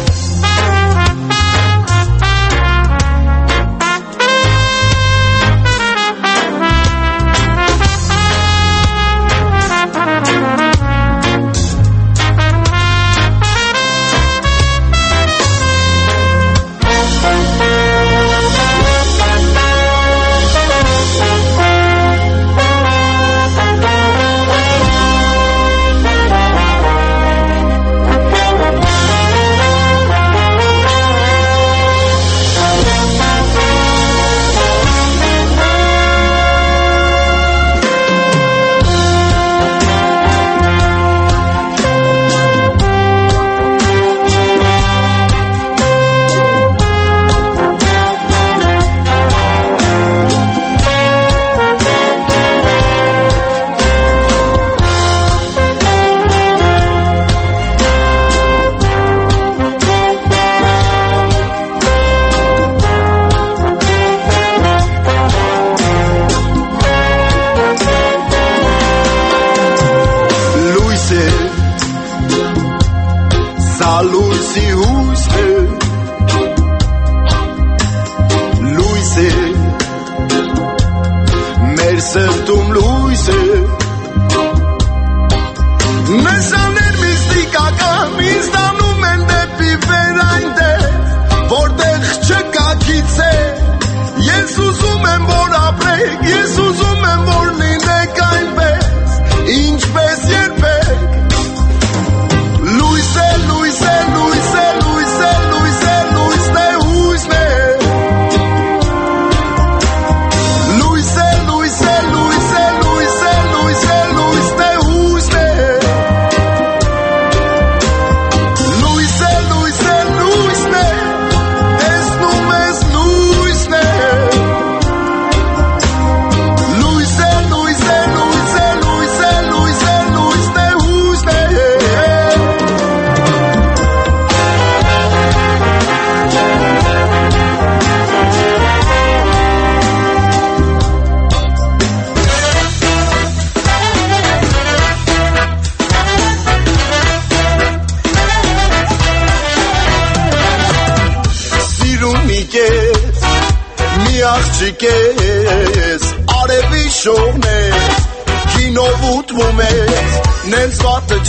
աղջիկես արևի շողնես քինով ուտվում ես նենց վատը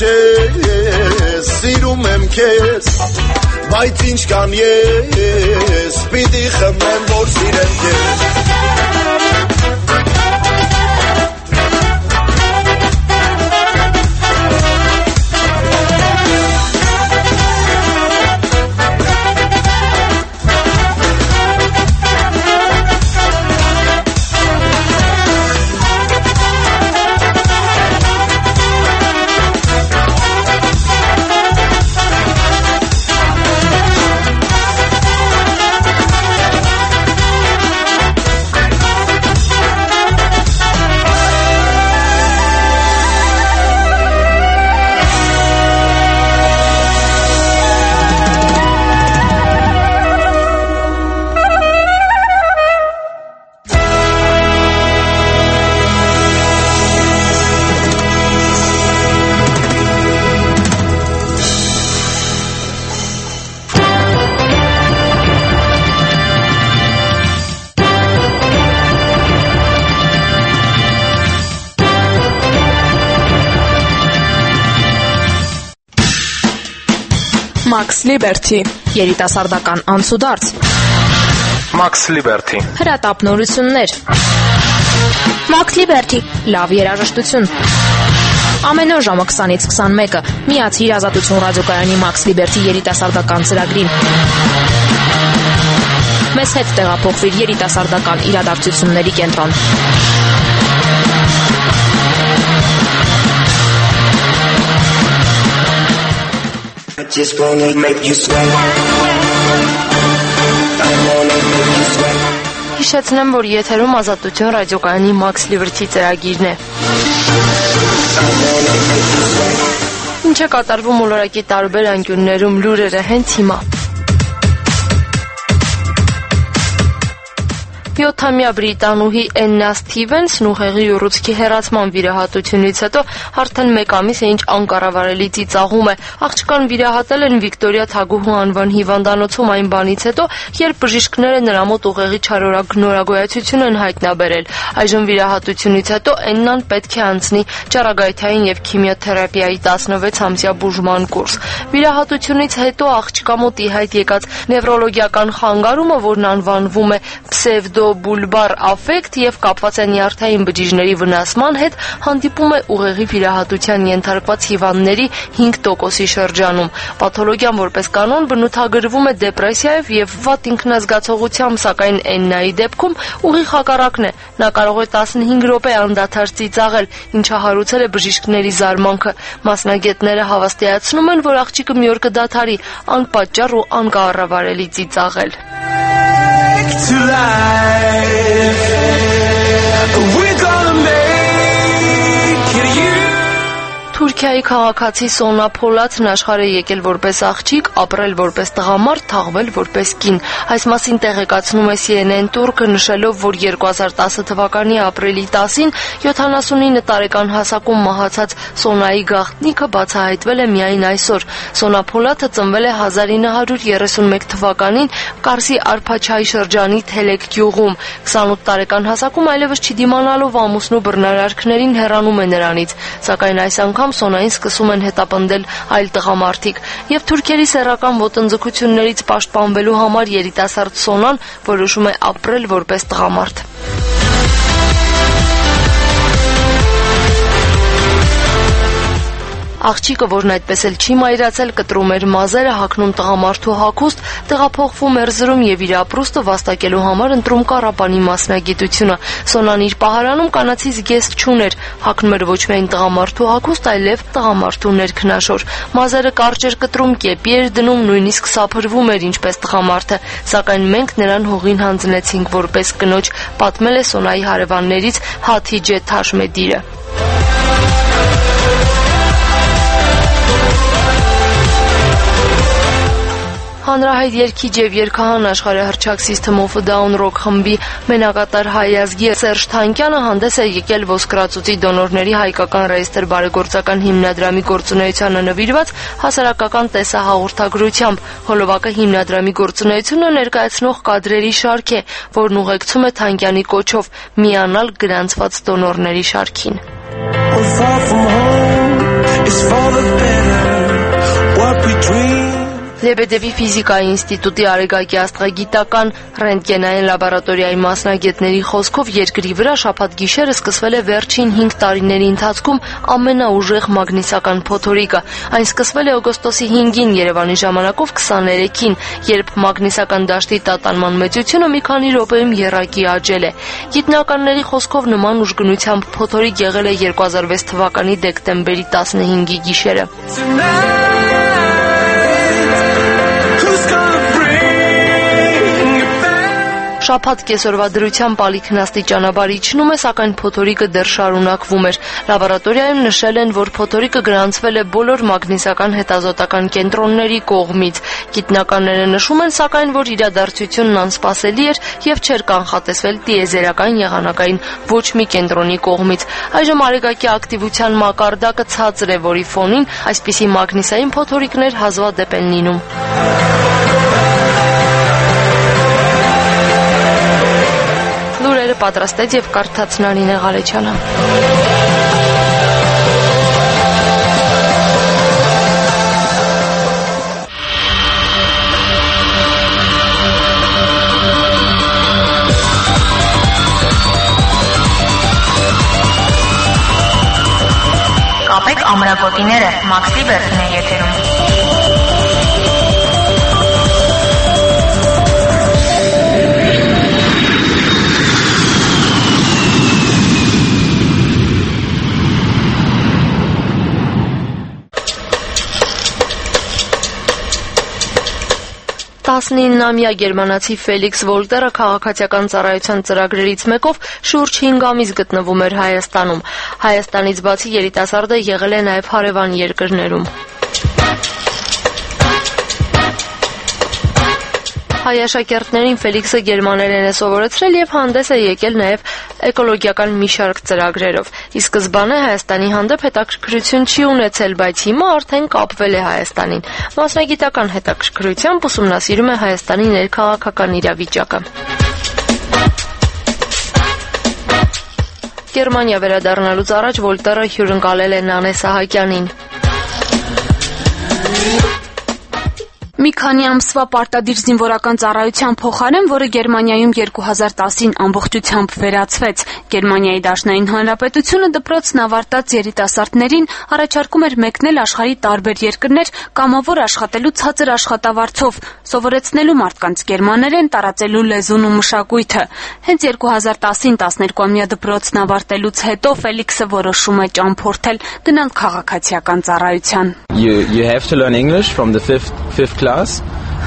չես սիրում եմ քեզ բայց ինչ կան ես պիտի խմեմ որ սիրեմ քեզ Max Liberty երիտասարդական անցուդարձ Max Liberty հրատապնորություններ Max Liberty լավ երաժշտություն ամեն օր ժամը քսանից քսանմեկը միացիր Ազատություն ռադիոկայանի Max Liberty երիտասարդական ծրագրին մեզ հետ տեղափոխվիր երիտասարդական իրադարձությունների կենտրոն just wanna make you sweat. I wanna make you sweat. Հիշեցնեմ, որ եթերում Ազատություն ռադիոկայանի Max Liberty ծրագիրն է։ Ինչ է կատարվում ոլորակի տարբեր անկյուններում լուրերը հենց հիմա։ յոթամյա բրիտանուհի Էննա Սթիվենսն ուղեղի ուռուցքի հեռացման վիրահատությունից հետո արդեն մեկ ամիս է ինչ անկառավարելի ծիծաղում է։ Աղջկան վիրահատել են Վիկտորիա Թագուհու անվան հիվանդանոցում այն բանից հետո, երբ բժիշկները նրա մոտ ուղեղի չարորակ գնորագոյացություն են հայտնաբերել։ Այժմ վիրահատությունից հետո Էննան պետք է անցնի ճառագայթային եւ քիմիոթերապիայի տասնվեց ամսյա բուժման կուրս։ Վիրահատությունից հետո աղջկա մոտ ի հայտ եկած նևրոլոգիական խանգարումը, որն անվանվում է պսևդո բուլբար աֆեկտ եւ կապված է նյարդային բջիջների վնասման հետ, հանդիպում է ուղեղի վիրահատության ենթարկված հիվանդների հինգ տոկոսի շրջանում։ Պաթոլոգիան որպես կանոն բնութագրվում է դեպրեսիայով եւ վատ ինքնազգացողությամբ, սակայն Էննայի դեպքում ուղիղ հակառակն է։ Նա կարող է տասնհինգ րոպե անդադար ծիծաղել, ինչը հարուցել է բժիշկների զարմանքը։ Մասնագետները հավաստիացնում են, որ աղջիկը մի օր կդադարի անպատճառ ու անկառավարելի ծիծաղել։ To life, we're gonna make it you. Թուրքիայի քաղաքացի Սոնա Փոլաթն աշխարհ է եկել որպես աղջիկ, ապրել որպես տղամարդ, թաղվել որպես կին։ Այս մասին տեղեկացնում է C N N Turk-ը, նշելով, որ երկու հազար տասը թվականի ապրիլի տասին յոթանասունինը տարեկան հասակում մահացած Սոնայի գաղտնիքը բացահայտվել է միայն այսօր։ Սոնա Փոլաթը ծնվել է հազար ինը հարյուր երեսունմեկ թվականին Կարսի Արփաչայի շրջանի Թելեք գյուղում։ քսանութ տարեկան հասակում այլևս չդիմանալով ամուսնու բռնարարքներին հեռանում է նրանից, սակայն այս անգամ Սոնային սկսում են հետապնդել այլ տղամարդիկ, եւ թուրքերի սեռական ոտնձգություններից պաշտպանվելու համար երիտասարդ Սոնան որոշում է ապրել որպես տղամարդ։ Աղջիկը, որն այդպես էլ չի մայրացել, կտրում էր մազերը, հագնում տղամարդու հագուստ, տեղափոխվում Էրզրում եւ իր ապրուստը վաստակելու համար ընտրում կառապանի մասնագիտությունը։ Սոնան իր պահարանում կանացի զգեստ չուներ, հագնում էր ոչ միայն տղամարդու հագուստ, այլև տղամարդու ներքնաշոր։ Մազերը կարճ էր կտրում, կեպի էր դնում, նույնիսկ սափրվում էր ինչպես տղամարդը, սակայն մենք նրան հողին հանձնեցինք որպես կնոջ, պատմել է Սոնայի հարևաններից Հաթիջե Թաշմեդիրը։ Հանրահայտ երգիչ եւ երգահան աշխարհահռչակ System of a Down ռոք խմբի մենակատար հայ ազգի Սերժ Թանկյանը հանդես է եկել ոսկրածուծի դոնորների հայկական ռեեստրի բարեգործական հիմնադրամի գործունեությանը նվիրված հասարակական տեսահաղորդագրությամբ։ Հոլովակը հիմնադրամի գործունեությունը ներկայացնող կադրերի շարք է, որն ուղեկցում է Թանկյանի կոչով միանալ գրանցված դոնորների շարքին։ Լեբեդևի ֆիզիկայի ինստիտուտի Արեգակի աստղագիտական ռենտգենային լաբորատորիայի մասնագետների խոսքով երկրի վրա շաբաթ գիշերը սկսվել է վերջին հինգ տարիների ընթացքում ամենաուժեղ մագնիսական փոթորիկը։ Այն սկսվել է օգոստոսի հինգին Երևանի ժամանակով քսաներեքին, երբ մագնիսական դաշտի տատանման մեծությունը մի քանի րոպեում եռակի աճել է։ Գիտնականների խոսքով նման ուժգնությամբ փոթորիկ եղել է երկու հազար վեց թվականի դեկտեմբերի տասնհինգի գիշերը։ Շաբաթ կեսօրվա դրությամբ ալիքն աստիճանաբար իջնում է, սակայն փոթորիկը դեռ շարունակվում էր։ Լաբորատորիայում նշել են, որ փոթորիկը գրանցվել է բոլոր մագնիսական հետազոտական կենտրոնների կողմից։ Գիտնականները նշում են, սակայն, որ իրադարձությունն անսպասելի էր եւ չէր կանխատեսվել տիեզերական եղանակային ոչ մի կենտրոնի կողմից։ Այժմ Արեգակի ակտիվության մակարդակը ցածր է, որի ֆոնին այսպիսի մագնիսային փոթորիկներ հազվադեպ են լինում։ Լուրերը պատրաստեց եւ կարդաց Նարինե Ղալեչյանը։ Կապեք ամրագոտիները, Max Liberty-ն է եթերում։ տասնիննամյա գերմանացի Ֆելիքս Վոլտերը քաղաքացիական ծառայության ծրագրերից մեկով շուրջ հինգ ամիս գտնվում էր Հայաստանում։ Հայաստանից բացի երիտասարդը եղել է նաև հարևան երկրներում։ Հայ աշակերտներին Ֆելիքսը գերմաներեն է սովորեցրել եւ հանդես է եկել նաեւ էկոլոգիական մի շարք ծրագրերով։ Ի սկզբանե Հայաստանի հանդեպ հետաքրքրություն չի ունեցել, բայց հիմա արդեն կապվել է Հայաստանին։ Մասնագիտական հետաքրքրությամբ ուսումնասիրում է Հայաստանի ներքաղաքական իրավիճակը։ Գերմանիա վերադառնալուց առաջ Վոլտերը հյուրընկալել է Նանե Սահակյանին։ Մի քանի ամսվա պարտադիր զինվորական ծառայության փոխարեն, որը Գերմանիայում երկու հազար տասին ամբողջությամբ վերացվեց, Գերմանիայի Դաշնային Հանրապետությունը դպրոցն ավարտած երիտասարդներին առաջարկում էր մեկնել աշխարհի տարբեր երկրներ կամավոր աշխատելու ցածր աշխատավարձով, սովորեցնելու մարդկանց գերմաներեն, տարածելու լեզուն ու մշակույթը։ Հենց երկու հազար տասին տասներկուամյա դպրոցն ավարտելուց հետո Ֆելիքսը որոշում է ճամփորդել գնալ քաղաքացիական ծառայության։ You you have to learn English from the fifth fifth class.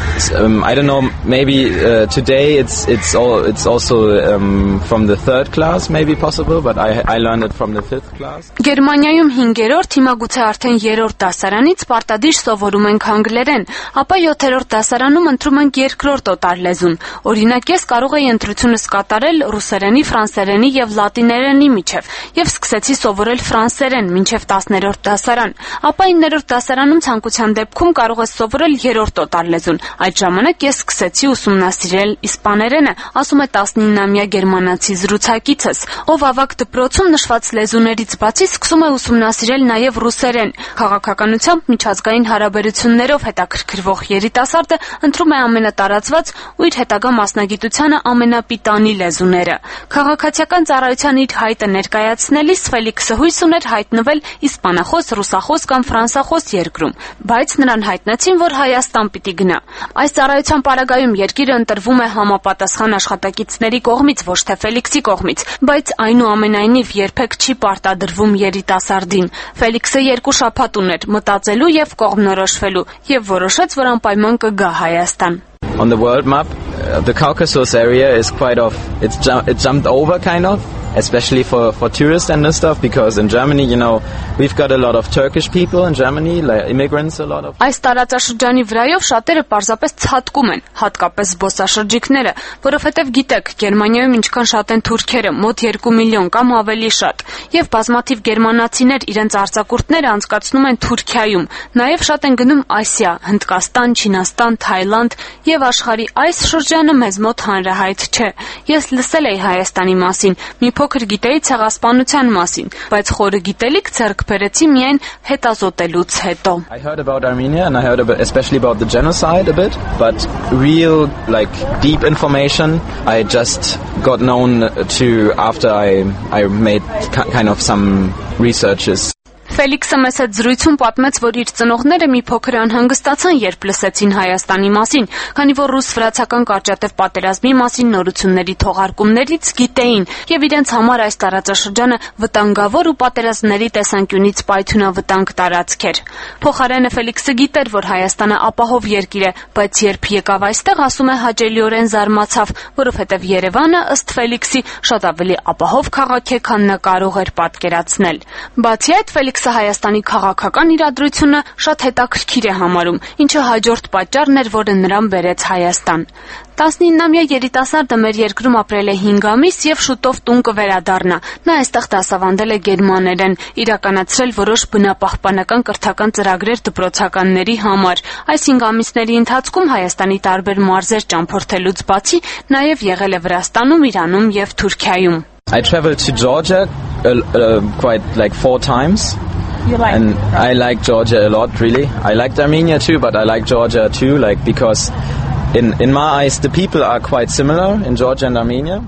Um, I don't know. Maybe uh, today it's it's all it's also um, from the third class, maybe possible. But I I learned it from the fifth class. Գերմանիայում հինգերորդ, հիմա գուցե արդեն երրորդ դասարանից պարտադիր սովորում ենք անգլերեն, ապա յոթերորդ դասարանում ընտրում ենք երկրորդ օտար լեզուն։ Օրինակ, ես կարող էի ընտրությունս կատարել ռուսերենի, ֆրանսերենի եւ լատիներենի միջև, եւ սկսեցի սովորել ֆրանսերեն մինչև տասներորդ դասարան։ Ապա իններորդ դասարանում ցանկության դեպքում կարող ես սովորել երրորդ օտար լեզուն։ Այդ ժամանակ ես սկսեցի ուսումնասիրել իսպաներենը, ասում է տասնիննամյա գերմանացի զրուցակիցս, ով ավագ դպրոցում նշված լեզուներից բացի սկսում է ուսումնասիրել նաև ռուսերեն։ Քաղաքականությամբ միջազգային հարաբերություններով հետաքրքրվող երիտասարդը ընտրում է ամենատարածված ու իր հետագա մասնագիտությանը ամենապիտանի լեզուները։ Քաղաքացիական ծառայության իր հայտը ներկայացնելիս Ֆելիքսը հույս ուներ հայտնվել իսպանախոս, ռուսախոս կամ ֆրանսախոս երկրում, բայց նրան հայտնեցին, որ Հայաստան պիտի գնա։ Այս ծառայության պարագայում երկիրը ընտրվում է համապատասխան աշխատակիցների կողմից, ոչ թե Ֆելիքսի կողմից, բայց այնուամենայնիվ երբեք չի պարտադրվում երիտասարդին։ Ֆելիքսը երկու շաբաթ ուներ մտածելու եւ կողմնորոշվելու եւ որոշեց, որ անպայման կգա Հայաստան։ On the world map, uh, the Caucasus area is quite off. It's ju- it jumped over kind of, especially for for tourists and this stuff, because in Germany, you know, we've got a lot of Turkish people in Germany, like immigrants, a lot of. Այս տարածաշրջանի վրայով շատերը պարզապես ցատկում են, հատկապես զբոսաշրջիկները, որովհետև գիտեք, Գերմանիայում ինչքան շատ են թուրքերը, մոտ երկու միլիոն կամ ավելի շատ, եւ բազմաթիվ գերմանացիներ իրենց արձակուրդները անցկացնում են Թուրքիայում, նաեւ շատ են գնում Ասիա, Հնդկաստան, Չինաստան, Թայլանդ եւ աշխարհի այս շրջանը մեզ մոտ հանրահայտ չէ։ Ես լսել էի Հայաստանի մասին, մի փոքր գիտեի ցեղասպանության մասին, բայց խորը գիտելիք ձեռք բերեցի միայն հետազոտելուց հետո։ I heard about Armenia and I heard about, especially about the genocide a bit, but real like deep information I just got known to after I I made kind of some researches. Ֆելիքսը մեծ հետ զրույցում պատմեց, որ իր ծնողները մի փոքր անհանգստացան, երբ լսեցին Հայաստանի մասին, քանի որ ռուս-վրացական կարճատև պատերազմի մասին նորությունների թողարկումներից գիտեին, եւ իրենց համար այս տարածաշրջանը վտանգավոր ու պատերազմների տեսանկյունից պայթյունավտանգ տարածք էր։ Փոխարենը Ֆելիքսը գիտեր, որ Հայաստանը ապահով երկիր է, բայց երբ եկավ այստեղ, ասում է, հաճելիորեն զարմացավ, որովհետեւ Երևանը ըստ Ֆելիքսի շատ ավելի ապահով քաղաք է, քան նա կարող էր պատկերացնել։ Բացի այդ, Ֆելիքսը Հայաստանի քաղաքական իրադրությունը շատ հետաքրքիր է համարում, ինչը հաջորդ պատճառն էր, որը նրան բերեց Հայաստան։ տասնիննամյա երիտասարդը մեր երկրում ապրել է հինգ ամիս եւ շուտով տուն կվերադառնա։ Նա այստեղ դասավանդել է գերմաներեն, իրականացրել որոշ բնապահպանական կրթական ծրագրեր դպրոցականների համար։ Այս հինգ ամիսների ընթացքում Հայաստանի տարբեր մարզեր ճամփորդելուց բացի նաեւ եղել է Վրաստանում, Իրանում եւ Թուրքիայում։ I traveled to Georgia uh, uh, quite like four times. You like and I like Georgia a lot, really. I liked Armenia too, but I like Georgia too, like because in in my eyes the people are quite similar in Georgia and Armenia.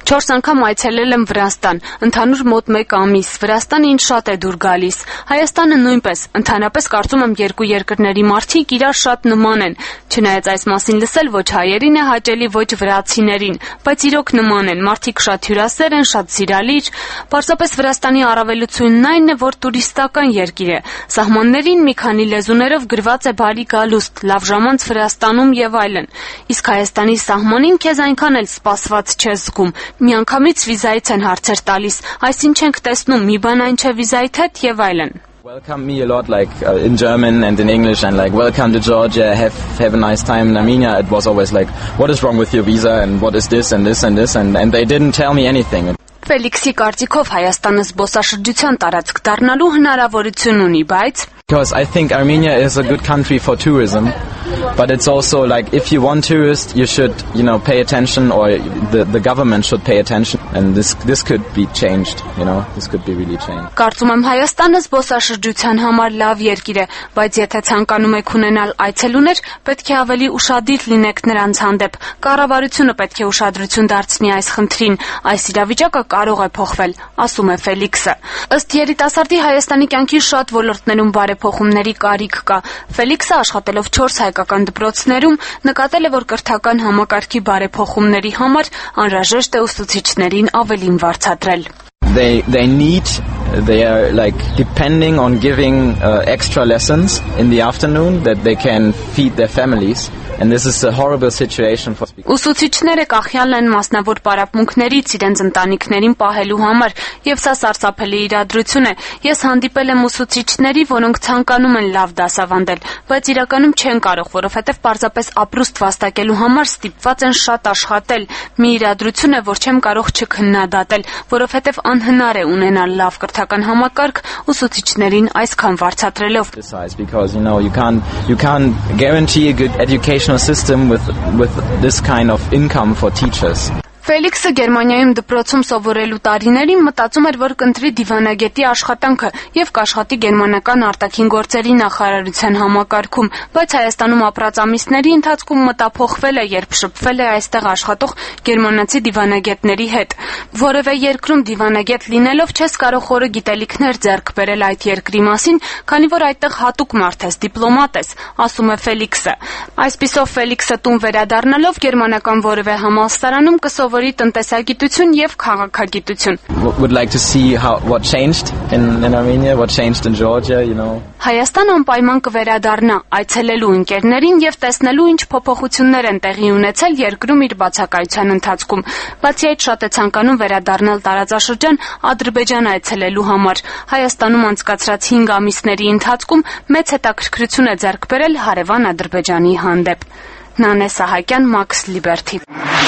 Չորս անգամ այցելել եմ Վրաստան, ընդհանուր մոտ մեկ ամիս։ Վրաստանը ինձ շատ է դուր գալիս։ Հայաստանը նույնպես։ Ընդհանրապես կարծում եմ երկու երկրների մարդիկ իրար շատ նման են։ Չնայած այս մասին լսել ոչ հայերին է հաճելի, ոչ վրացիներին, բայց իրոք նման են։ Մարդիկ շատ հյուրասեր են, շատ սիրալիր։ Պարզապես Վրաստանի առավելությունն այն է, որ տուրիստական երկիր է։ Սահմաններին մի քանի լեզուներով գրված է բարի գալուստ, լավ ժամանց Վրաստանում եւ այլն։ Իսկ Հայաստանի սահմանին քեզ այնքան էլ սպասված չես զգում։ Միանգամից վիզայից են հարցեր տալիս, այսինչ ենք տեսնում, մի բան այն չէ վիզայիդ հետ եւ այլն։ Welcome me a lot, like uh, in German and in English, and like welcome to Georgia, have have a nice time in Armenia. It was always like, what is wrong with your visa and what is this and this and this, and and they didn't tell me anything. Ֆելիքսի կարծիքով Հայաստանը զբոսաշրջության տարածք դառնալու հնարավորություն ունի, բայց because I think Armenia is a good country for tourism, but it's also like if you want tourists, you should, you know, pay attention, or the the government should pay attention, and this this could be changed, you know, this could be really changed. Կարծում եմ Հայաստանը զբոսաշրջության համար լավ երկիր է, բայց եթե ցանկանում եք ունենալ այցելուներ, պետք է ավելի ուշադիր լինեք նրանց հանդեպ։ Կառավարությունը պետք է ուշադրություն դարձնի այս խնդրին։ Այս իրավիճակը կարող է փոխվել, ասում է Ֆելիքսը։ Ըստ երիտասարդի Հայաստանի կյանքի շատ ոլորտներում բարեփոխումների կարիք կա։ Ֆելիքսը աշխատելով չորս հայկական դպրոցներում նկատել է, որ կրթական համակարգի բարեփոխումների համար անհրաժեշտ է ուսուցիչներին ավելին վարձատրել։ They they need they are like depending on giving uh, extra lessons in the afternoon that they can feed their families. And this is a horrible situation for Ուսուցիչները կախյալ են մասնավոր պարապմունքներից իրենց ընտանիքներին պահելու համար, եւ սա սարսափելի իրադրություն է։ Ես հանդիպել եմ ուսուցիչների, որոնք ցանկանում են լավ դասավանդել, բայց իրականում չեն կարող, որովհետեւ պարզապես ապրուստ վաստակելու համար ստիպված են շատ աշխատել։ Մի իրադրություն է, որ չեմ կարող չքննադատել, որովհետեւ անհնար է ունենալ լավ կրթական համակարգ ուսուցիչներին այսքան վարձատրելով։ Because you know you can't you can't guarantee a good education system with with this kind of income for teachers. Ֆելիքսը Գերմանիայում դպրոցում սովորելու տարիներին մտածում էր, որ կընտրի դիվանագետի աշխատանքը եւ կաշխատի գերմանական արտաքին գործերի նախարարության համակարգում, բայց Հայաստանում ապրած ամիսների ընթացքում մտափոխվել է, երբ շփվել է այստեղ աշխատող գերմանացի դիվանագետների հետ։ Որևէ երկրում դիվանագետ լինելով չես կարող խորը գիտելիքներ ձեռք բերել այդ երկրի մասին, քանի որ այդտեղ հատուկ մարդ ես, դիպլոմատ ես, ասում է Ֆելիքսը։ Այսպիսով Ֆելիքսը տուն վերադառնալով գերմանական որևէ համալսարանում կսովորի տնտեսագիտություն եւ քաղաքագիտություն։ Would like to see how what changed in in Armenia, what changed in Georgia, you know. Հայաստանը անպայման կվերադառնա այցելելու ընկերներին եւ տեսնելու ինչ փոփոխություններ են տեղի ունեցել երկրում իր բացակայության ընթացքում։ Բացի այդ շատ է ցանկանում վերադառնալ տարածաշրջան Ադրբեջան այցելելու համար։ Հայաստանում անցկացրած հինգ ամիսների ընթացքում մեծ հետաքրքրություն է ձեռք բերել հարևան Ադրբեջանի հանդեպ։ Նանե Սահակյան, Max Liberty։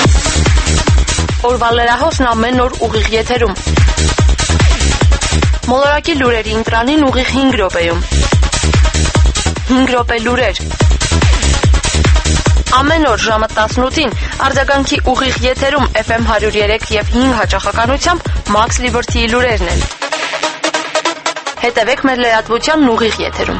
Օրվա լրահոսն ամեն օր ուղիղ եթերում։ Մոլորակի լուրերի ընտրանին ուղիղ հինգ րոպեում։ հինգ րոպե լուրեր։ Ամեն օր ժամը տասնութին արձագանքի ուղիղ եթերում F M one oh three եւ five հաճախականությամբ Max Liberty-ի լուրերն են։ Հետևեք մեր լրատվությանն ուղիղ եթերում։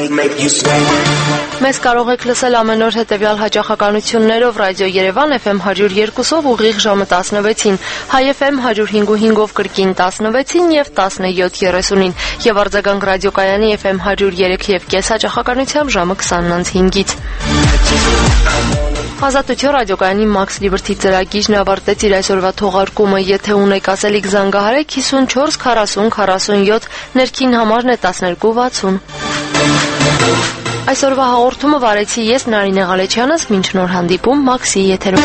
Մեզ կարող եք լսել ամեն օր հետևյալ հաճախականություններով Ռադիո Երևան F M one oh two-ով ուղիղ ժամը տասնվեցին, Հայ F M one oh five point five-ով կրկին տասնվեցին եւ seventeen thirty-ին եւ արձագանք ռադիոկայանի F M one oh three եւ կես հաճախականությամբ ժամը twenty-ից five-ից։ Ազատություն ռադիոկայանի Max Liberty ծրագիրն ավարտեց իր այսօրվա թողարկումը, եթե ունեք ասելիք զանգահարեք five four four zero four seven, ներքին համարն է twelve sixty։ Այսօրվա հաղորդումը վարեցի ես Նարինե Ղալեչյանս, մինչ նոր հանդիպում Max-ի եթերում։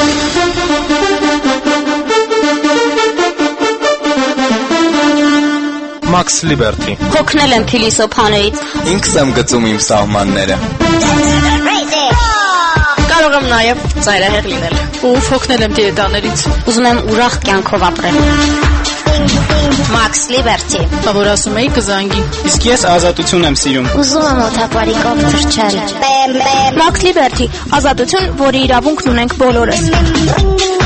Max Liberty։ Հոգնել եմ փիլիսոփաներից։ Ինքս եմ գծում իմ սահմանները։ Կարող եմ նաև ծայրահեղ լինել։ Ով հոգնել եմ դիետաներից։ Ուզում եմ ուրախ կյանքով ապրել։ Max Liberty։ Որ ասում էի կզանգի։ Իսկ ես ազատություն եմ սիրում։ Ուզում եմ օթապարիկով թռչել։ Max Liberty, ազատություն, որի իրավունքն ունենք բոլորս։